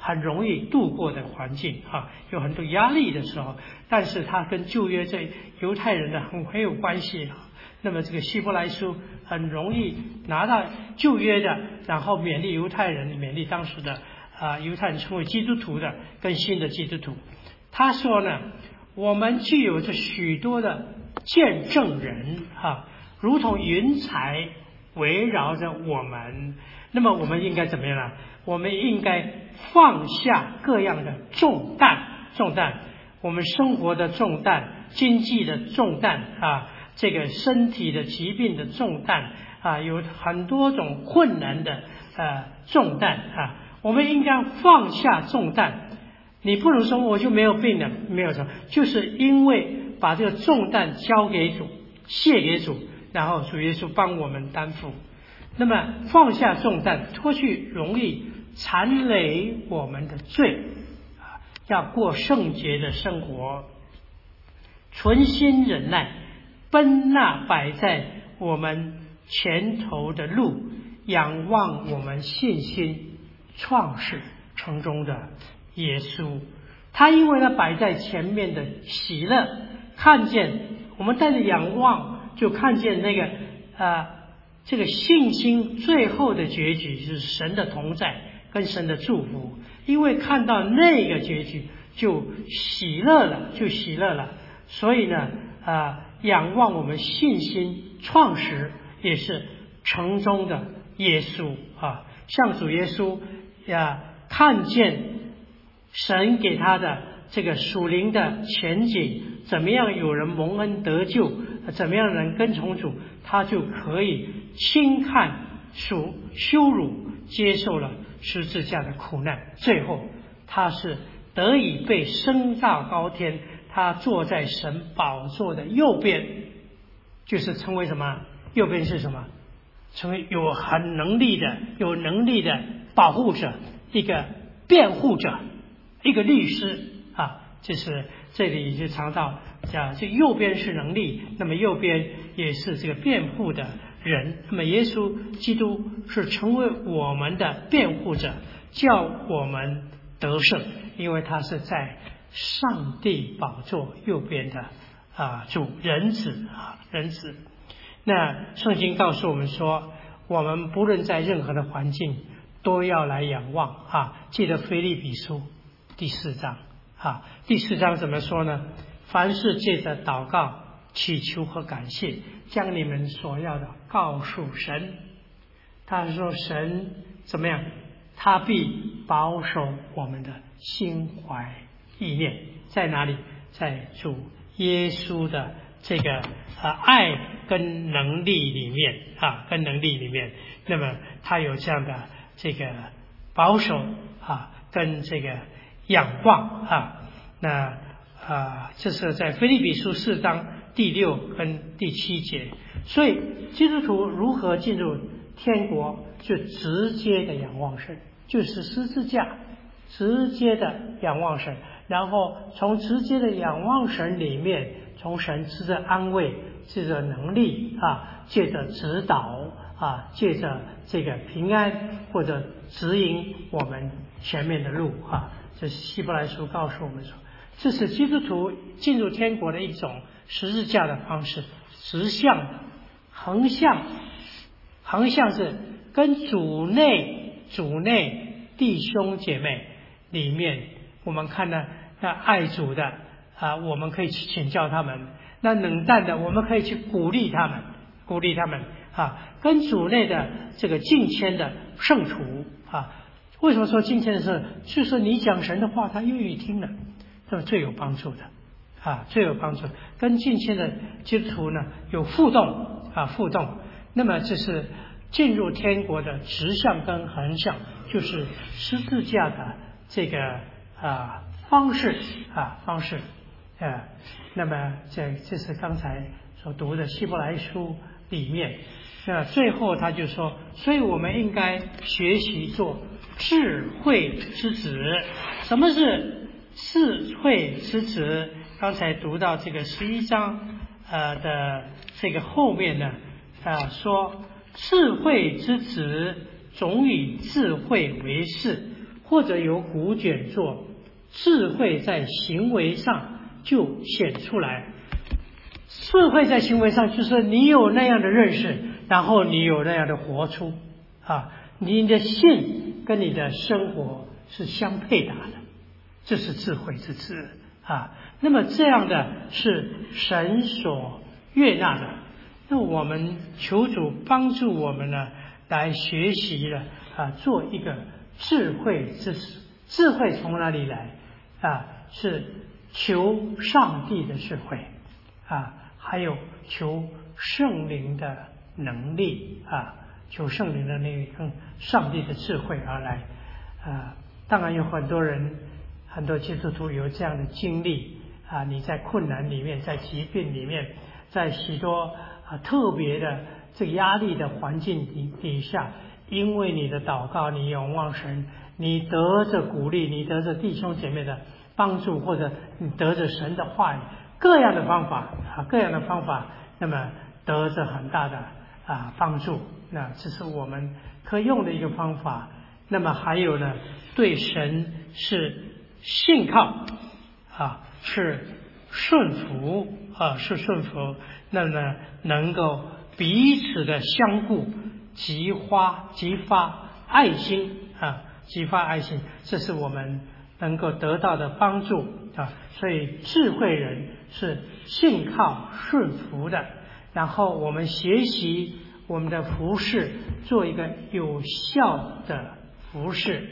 很容易度过的环境啊，有很多压力的时候，但是它跟旧约这犹太人的很有关系啊。那么这个希伯来书很容易拿到旧约的，然后勉励犹太人，勉励当时的犹太人成为基督徒的跟新的基督徒。他说呢，我们具有着许多的见证人如同云彩围绕着我们。那么我们应该怎么样呢？我们应该放下各样的重担，我们生活的重担，经济的重担这个身体的疾病的重担有很多种困难的重担我们应该放下重担。你不能说我就没有病了，没有什么，就是因为把这个重担交给主，卸给主，然后主耶稣帮我们担负。那么放下重担，脱去容易缠累我们的罪要过圣洁的生活，存心忍耐，奔那摆在我们前头的路，仰望我们信心创始成终的耶稣。他因为他摆在前面的喜乐，看见我们带着仰望，就看见那个这个信心最后的结局是神的同在跟神的祝福。因为看到那个结局就喜乐了，所以呢仰望我们信心创始也是成终的耶稣像主耶稣看见神给他的这个属灵的前景，怎么样有人蒙恩得救，怎么样人跟从主，他就可以轻看羞辱，接受了十字架的苦难，最后他是得以被升到高天，他坐在神宝座的右边，就是成为什么？右边是什么？成为有能力的保护者，一个辩护者，一个律师就是这里就常到讲这右边是能力，那么右边也是这个辩护的人。那么耶稣基督是成为我们的辩护者，叫我们得胜，因为他是在上帝宝座右边的主人子。那圣经告诉我们说，我们不论在任何的环境都要来仰望记得腓立比书第4章第4章怎么说呢？凡事借着祷告、祈求和感谢，将你们所要的告诉神。他说神怎么样？他必保守我们的心怀意念，在哪里？在主耶稣的这个爱跟能力里面那么他有这样的这个保守跟这个仰望那这是在腓立比书4章第6跟第7节。所以基督徒如何进入天国，就直接的仰望神，就是十字架，直接的仰望神，然后从直接的仰望神里面，从神赐的安慰，借着能力借着指导借着这个平安，或者指引我们前面的路这是希伯来书告诉我们说，这是基督徒进入天国的一种十字架的方式，直向的。横向是跟主内弟兄姐妹里面，我们看呢，那爱主的我们可以去请教他们，那冷淡的我们可以去鼓励他们跟主内的这个敬谦的圣徒为什么说敬谦的事？就是你讲神的话他愿意听的，这是最有帮助的最有帮助。跟敬谦的基督徒呢有互动那么这是进入天国的直向跟横向，就是十字架的这个方式那么这是刚才所读的希伯来书里面。那最后他就说，所以我们应该学习做智慧之子。什么是智慧之子？刚才读到这个11章的这个后面呢说智慧之子总以智慧为事， 或者由古卷做，智慧在行为上就显出来。智慧在行为上就是你有那样的认识，然后你有那样的活出你的信跟你的生活是相配搭的，这是智慧之子那么这样的是神所悦纳的。那我们求主帮助我们呢，来学习了做一个智慧之子。智慧从哪里来是求上帝的智慧还有求圣灵的能力求圣灵的那个跟上帝的智慧而来当然有很多人，很多基督徒有这样的经历你在困难里面，在疾病里面，在许多特别的这个压力的环境底下，因为你的祷告，你仰望神，你得着鼓励，你得着弟兄姐妹的帮助，或者你得着神的话语，各样的方法那么得着很大的帮助。那这是我们可用的一个方法。那么还有呢，对神是信靠是顺服那么能够彼此的相顾，激发爱心这是我们能够得到的帮助所以智慧人是信靠顺服的。然后我们学习我们的服事，做一个有效的服事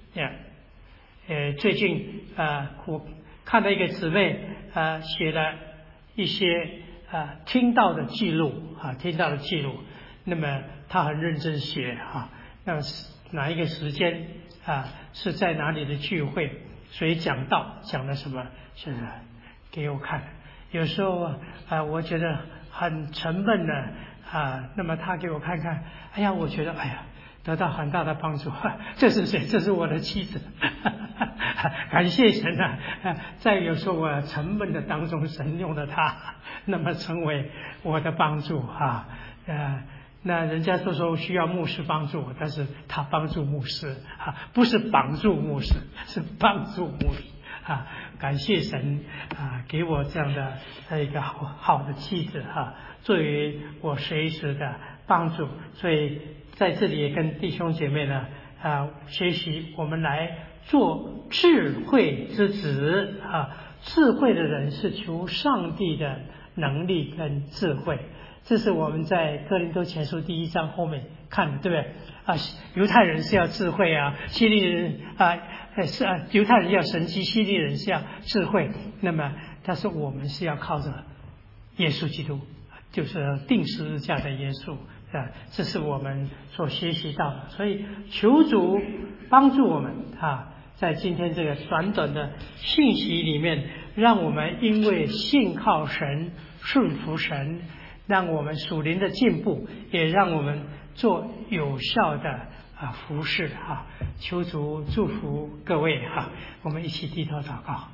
最近我看到一个姊妹写了一些听到的记录那么她很认真写那哪一个时间是在哪里的聚会，谁讲道，讲了什么，是给我看。有时候我觉得很沉闷的那么她给我看看，我觉得得到很大的帮助。这是谁？这是我的妻子。感谢神在有时候我沉闷的当中，神用了她，那么成为我的帮助那人家说需要牧师帮助我，但是他帮助牧师不是绑住牧师，是帮助牧师感谢神给我这样的一个好的妻子作为我随时的帮助。所以在这里也跟弟兄姐妹呢学习，我们来做智慧之子智慧的人是求上帝的能力跟智慧。这是我们在哥林多前书第1章后面看的，对不对犹太人是要智慧希利人犹太人要神迹，希利人是要智慧。那么他说我们是要靠着耶稣基督，就是钉十字架的耶稣这是我们所学习到的。所以求主帮助我们在今天这个短短的信息里面，让我们因为信靠神，顺服神，让我们属灵的进步，也让我们做有效的服事求主祝福各位我们一起低头祷告。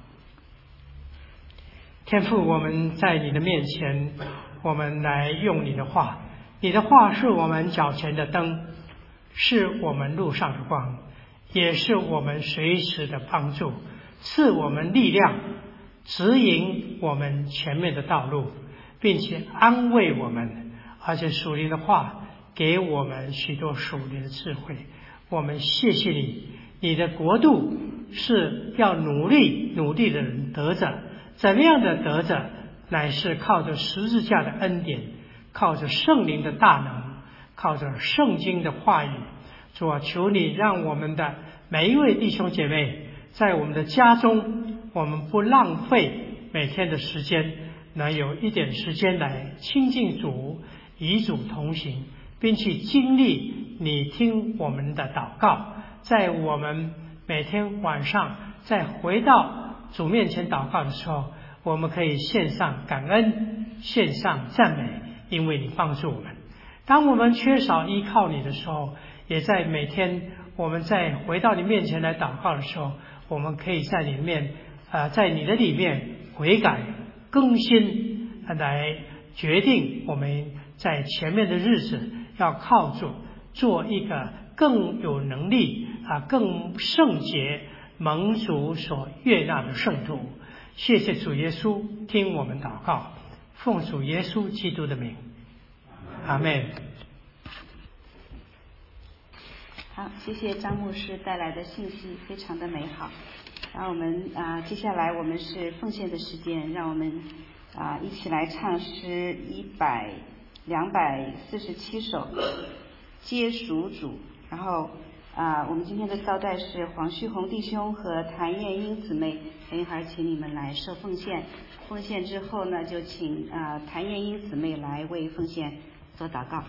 天父，我们在你的面前，我们来用你的话，你的话是我们脚前的灯，是我们路上的光，也是我们随时的帮助，赐我们力量，指引我们前面的道路，并且安慰我们，而且属灵的话给我们许多属灵的智慧。我们谢谢你，你的国度是要努力的人得着，怎么样的得着，乃是靠着十字架的恩典，靠着圣灵的大能，靠着圣经的话语。主求你让我们的每一位弟兄姐妹在我们的家中，我们不浪费每天的时间，能有一点时间来亲近主，与主同行，并且经历你听我们的祷告。在我们每天晚上再回到主面前祷告的时候，我们可以献上感恩，献上赞美，因为你帮助我们。当我们缺少依靠你的时候，也在每天我们在回到你面前来祷告的时候，我们可以在里面在你的里面悔改更新，来决定我们在前面的日子要靠主做一个更有能力更圣洁，蒙主所悦纳的圣徒。谢谢主耶稣，听我们祷告，奉主耶稣基督的名，阿们。 好，谢谢张牧师带来的信息，非常的美好。然后我们接下来我们是奉献的时间，让我们一起来唱诗247首，接属主。然后我们今天的招待是黄旭红弟兄和谭燕英姊妹，等一会儿请你们来受奉献。奉献之后呢，就请谭燕英姊妹来为奉献做祷告。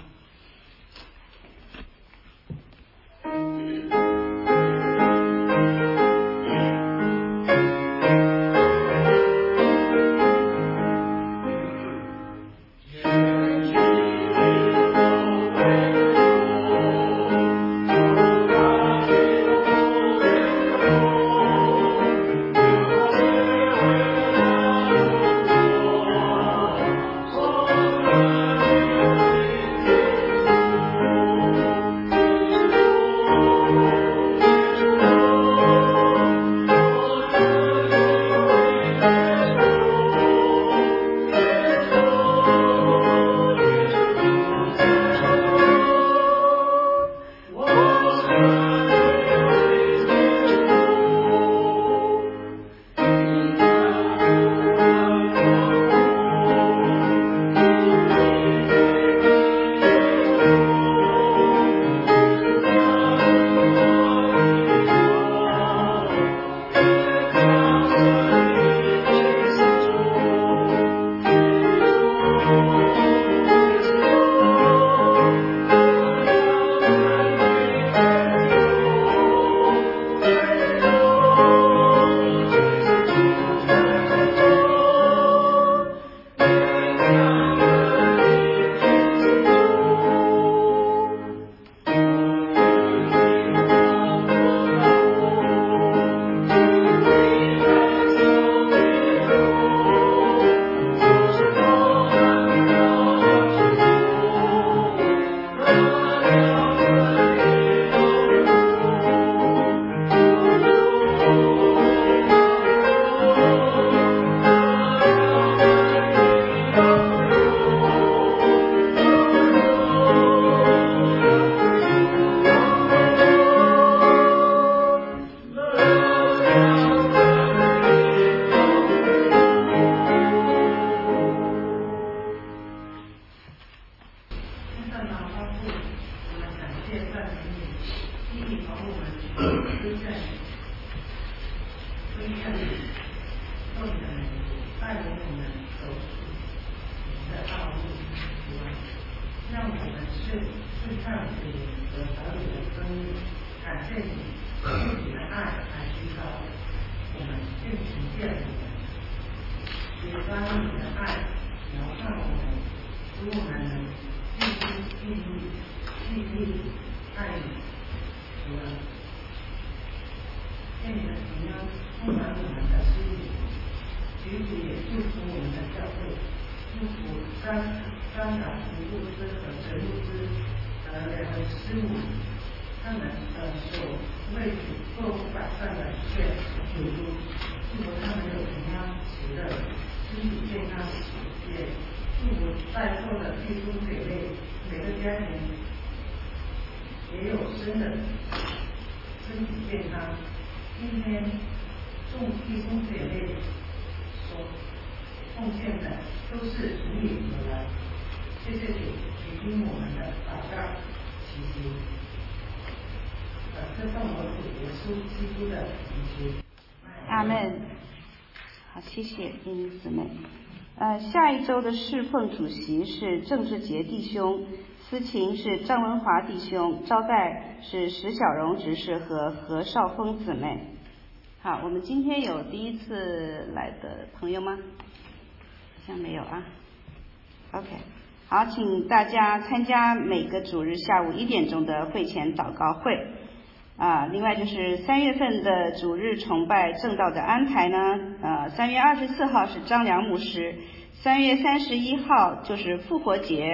阿们。好，谢谢燕英姊妹。下一周的侍奉主席是郑志杰弟兄，司琴是张文华弟兄，招待是石小荣执事和何少峰姊妹。好，我们今天有第一次来的朋友吗？好像没有啊。OK， 好，请大家参加每个主日下午1点钟的会前祷告会。另外就是3月份的主日崇拜正道的安排呢，3月24号是张良牧师，3月31号就是复活节，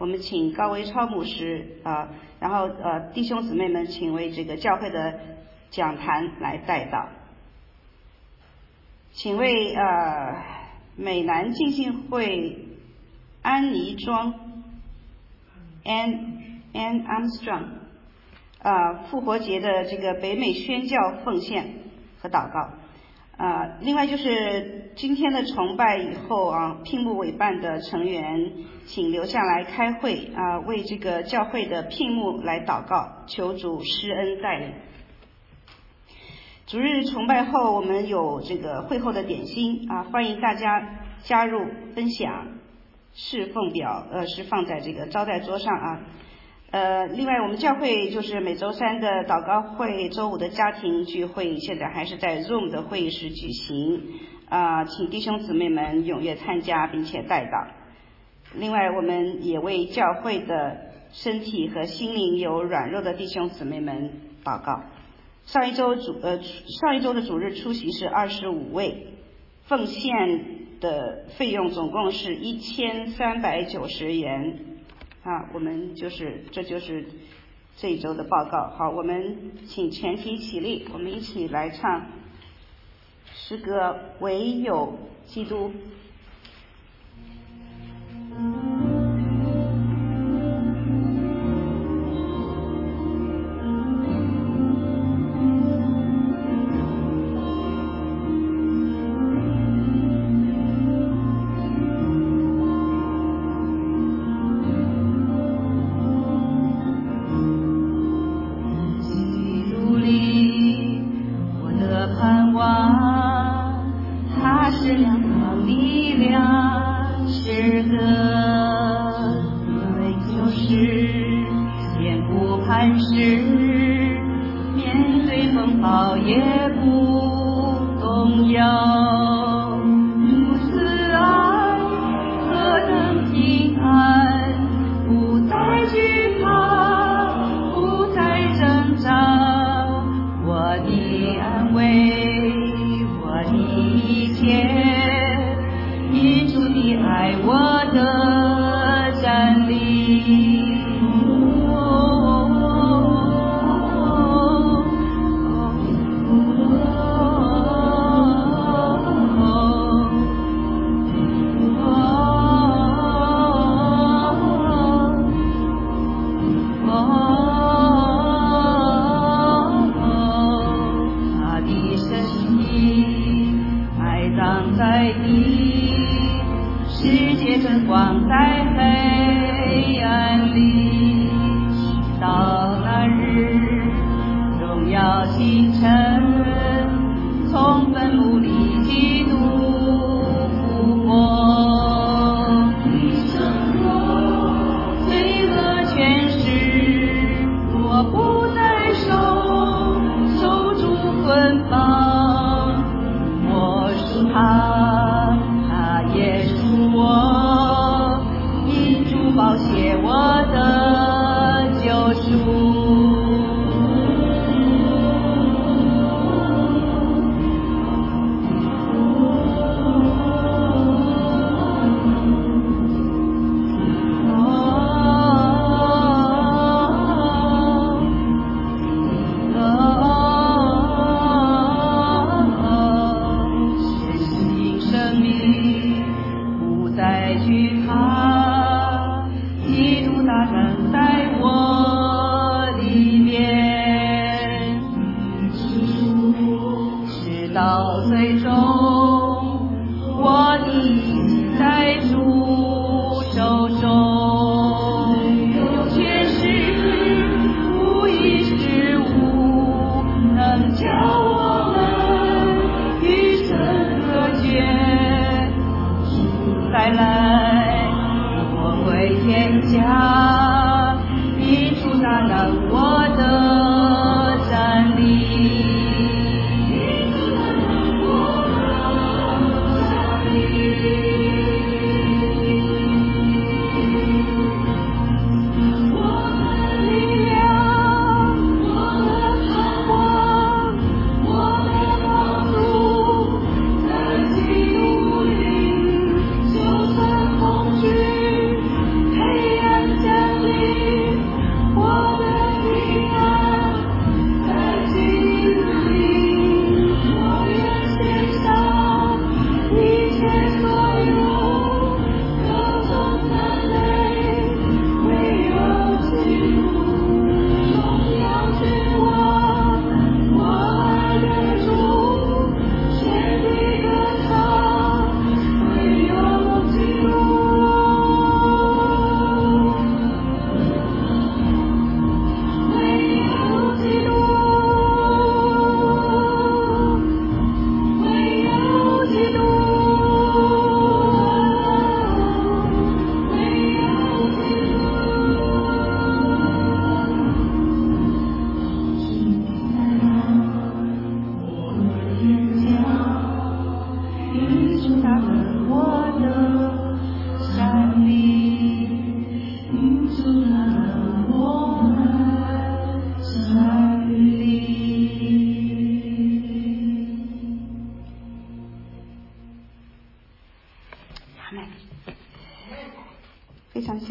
我们请高维超牧师然后弟兄姊妹们请为这个教会的讲坛来代祷，请为美南浸信会安妮庄 Ann Armstrong 复活节的这个北美宣教奉献和祷告。另外就是今天的崇拜以后聘牧委办的成员请留下来开会为这个教会的聘牧来祷告，求主施恩带领。主日崇拜后我们有这个会后的点心欢迎大家加入分享，侍奉表是放在这个招待桌上另外我们教会就是每周三的祷告会，周五的家庭聚会现在还是在 Zoom 的会议室举行请弟兄姊妹们踊跃参加并且代祷。另外我们也为教会的身体和心灵有软弱的弟兄姊妹们祷告。上一周的主日出席是25位，奉献的费用总共是1390元我们这就是这一周的报告。好，我们请全体起立，我们一起来唱诗歌唯有基督。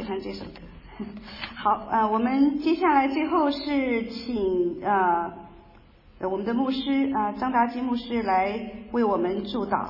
喜欢这首歌。好，我们接下来最后是请我们的牧师张达基牧师来为我们祝祷。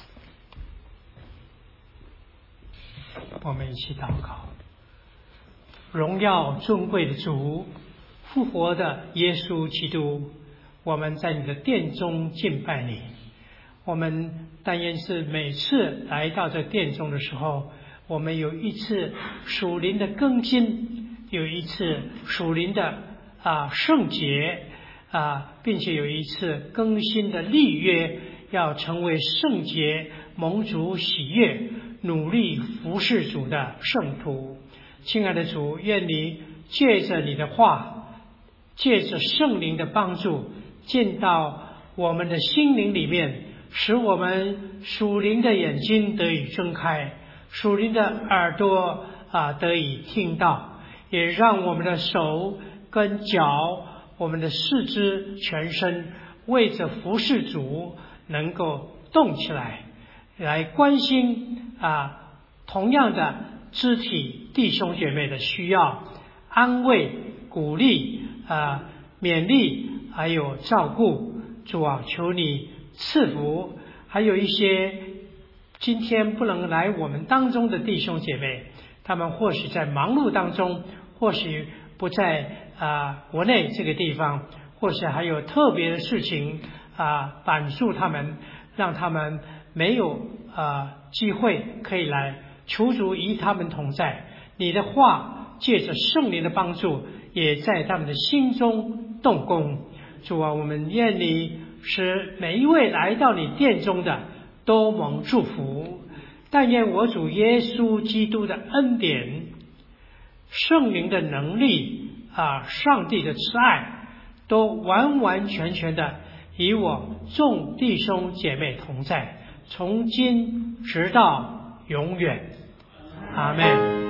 我们一起祷告。荣耀尊贵的主，复活的耶稣基督，我们在你的殿中敬拜你。我们但愿是每次来到这殿中的时候，我们有一次属灵的更新，有一次属灵的圣洁并且有一次更新的立约，要成为圣洁蒙主喜悦努力服侍主的圣徒。亲爱的主，愿你借着你的话，借着圣灵的帮助，进到我们的心灵里面，使我们属灵的眼睛得以睁开，属灵的耳朵得以听到，也让我们的手跟脚，我们的四肢全身为着服侍主能够动起来，来关心同样的肢体弟兄姐妹的需要，安慰鼓励勉励还有照顾。主啊，求你赐福。还有一些今天不能来我们当中的弟兄姐妹，他们或许在忙碌当中，或许不在国内这个地方，或许还有特别的事情绑住他们，让他们没有机会可以来。求主与他们同在，你的话借着圣灵的帮助，也在他们的心中动工。主啊，我们愿你使每一位来到你殿中的都蒙祝福。但愿我主耶稣基督的恩典、圣灵的能力上帝的慈爱，都完完全全的与我众弟兄姐妹同在，从今直到永远。阿们。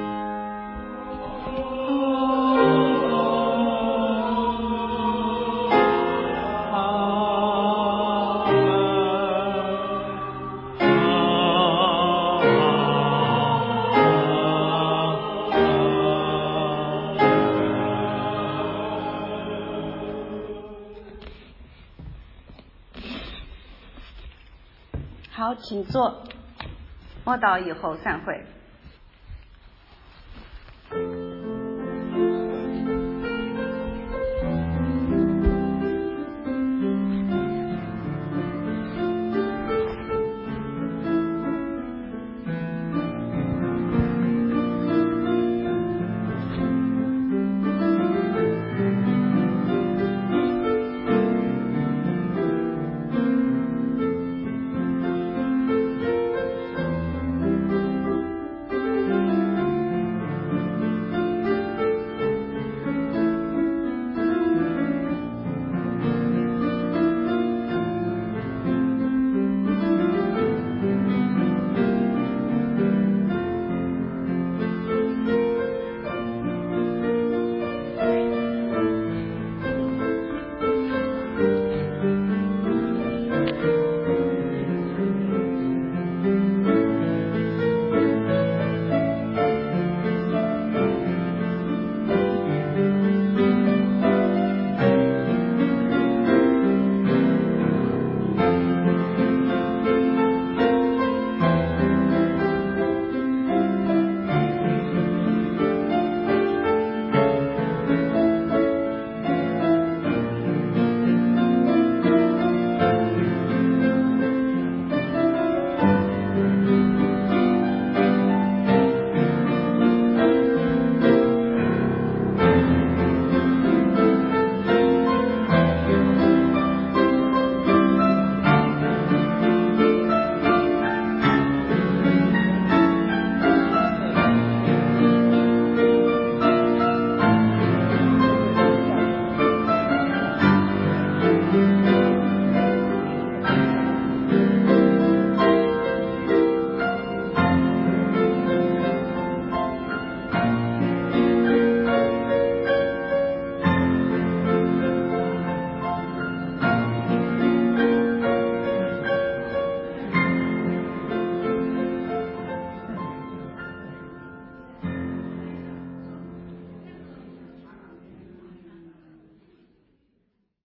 好，请坐。默祷以后散会。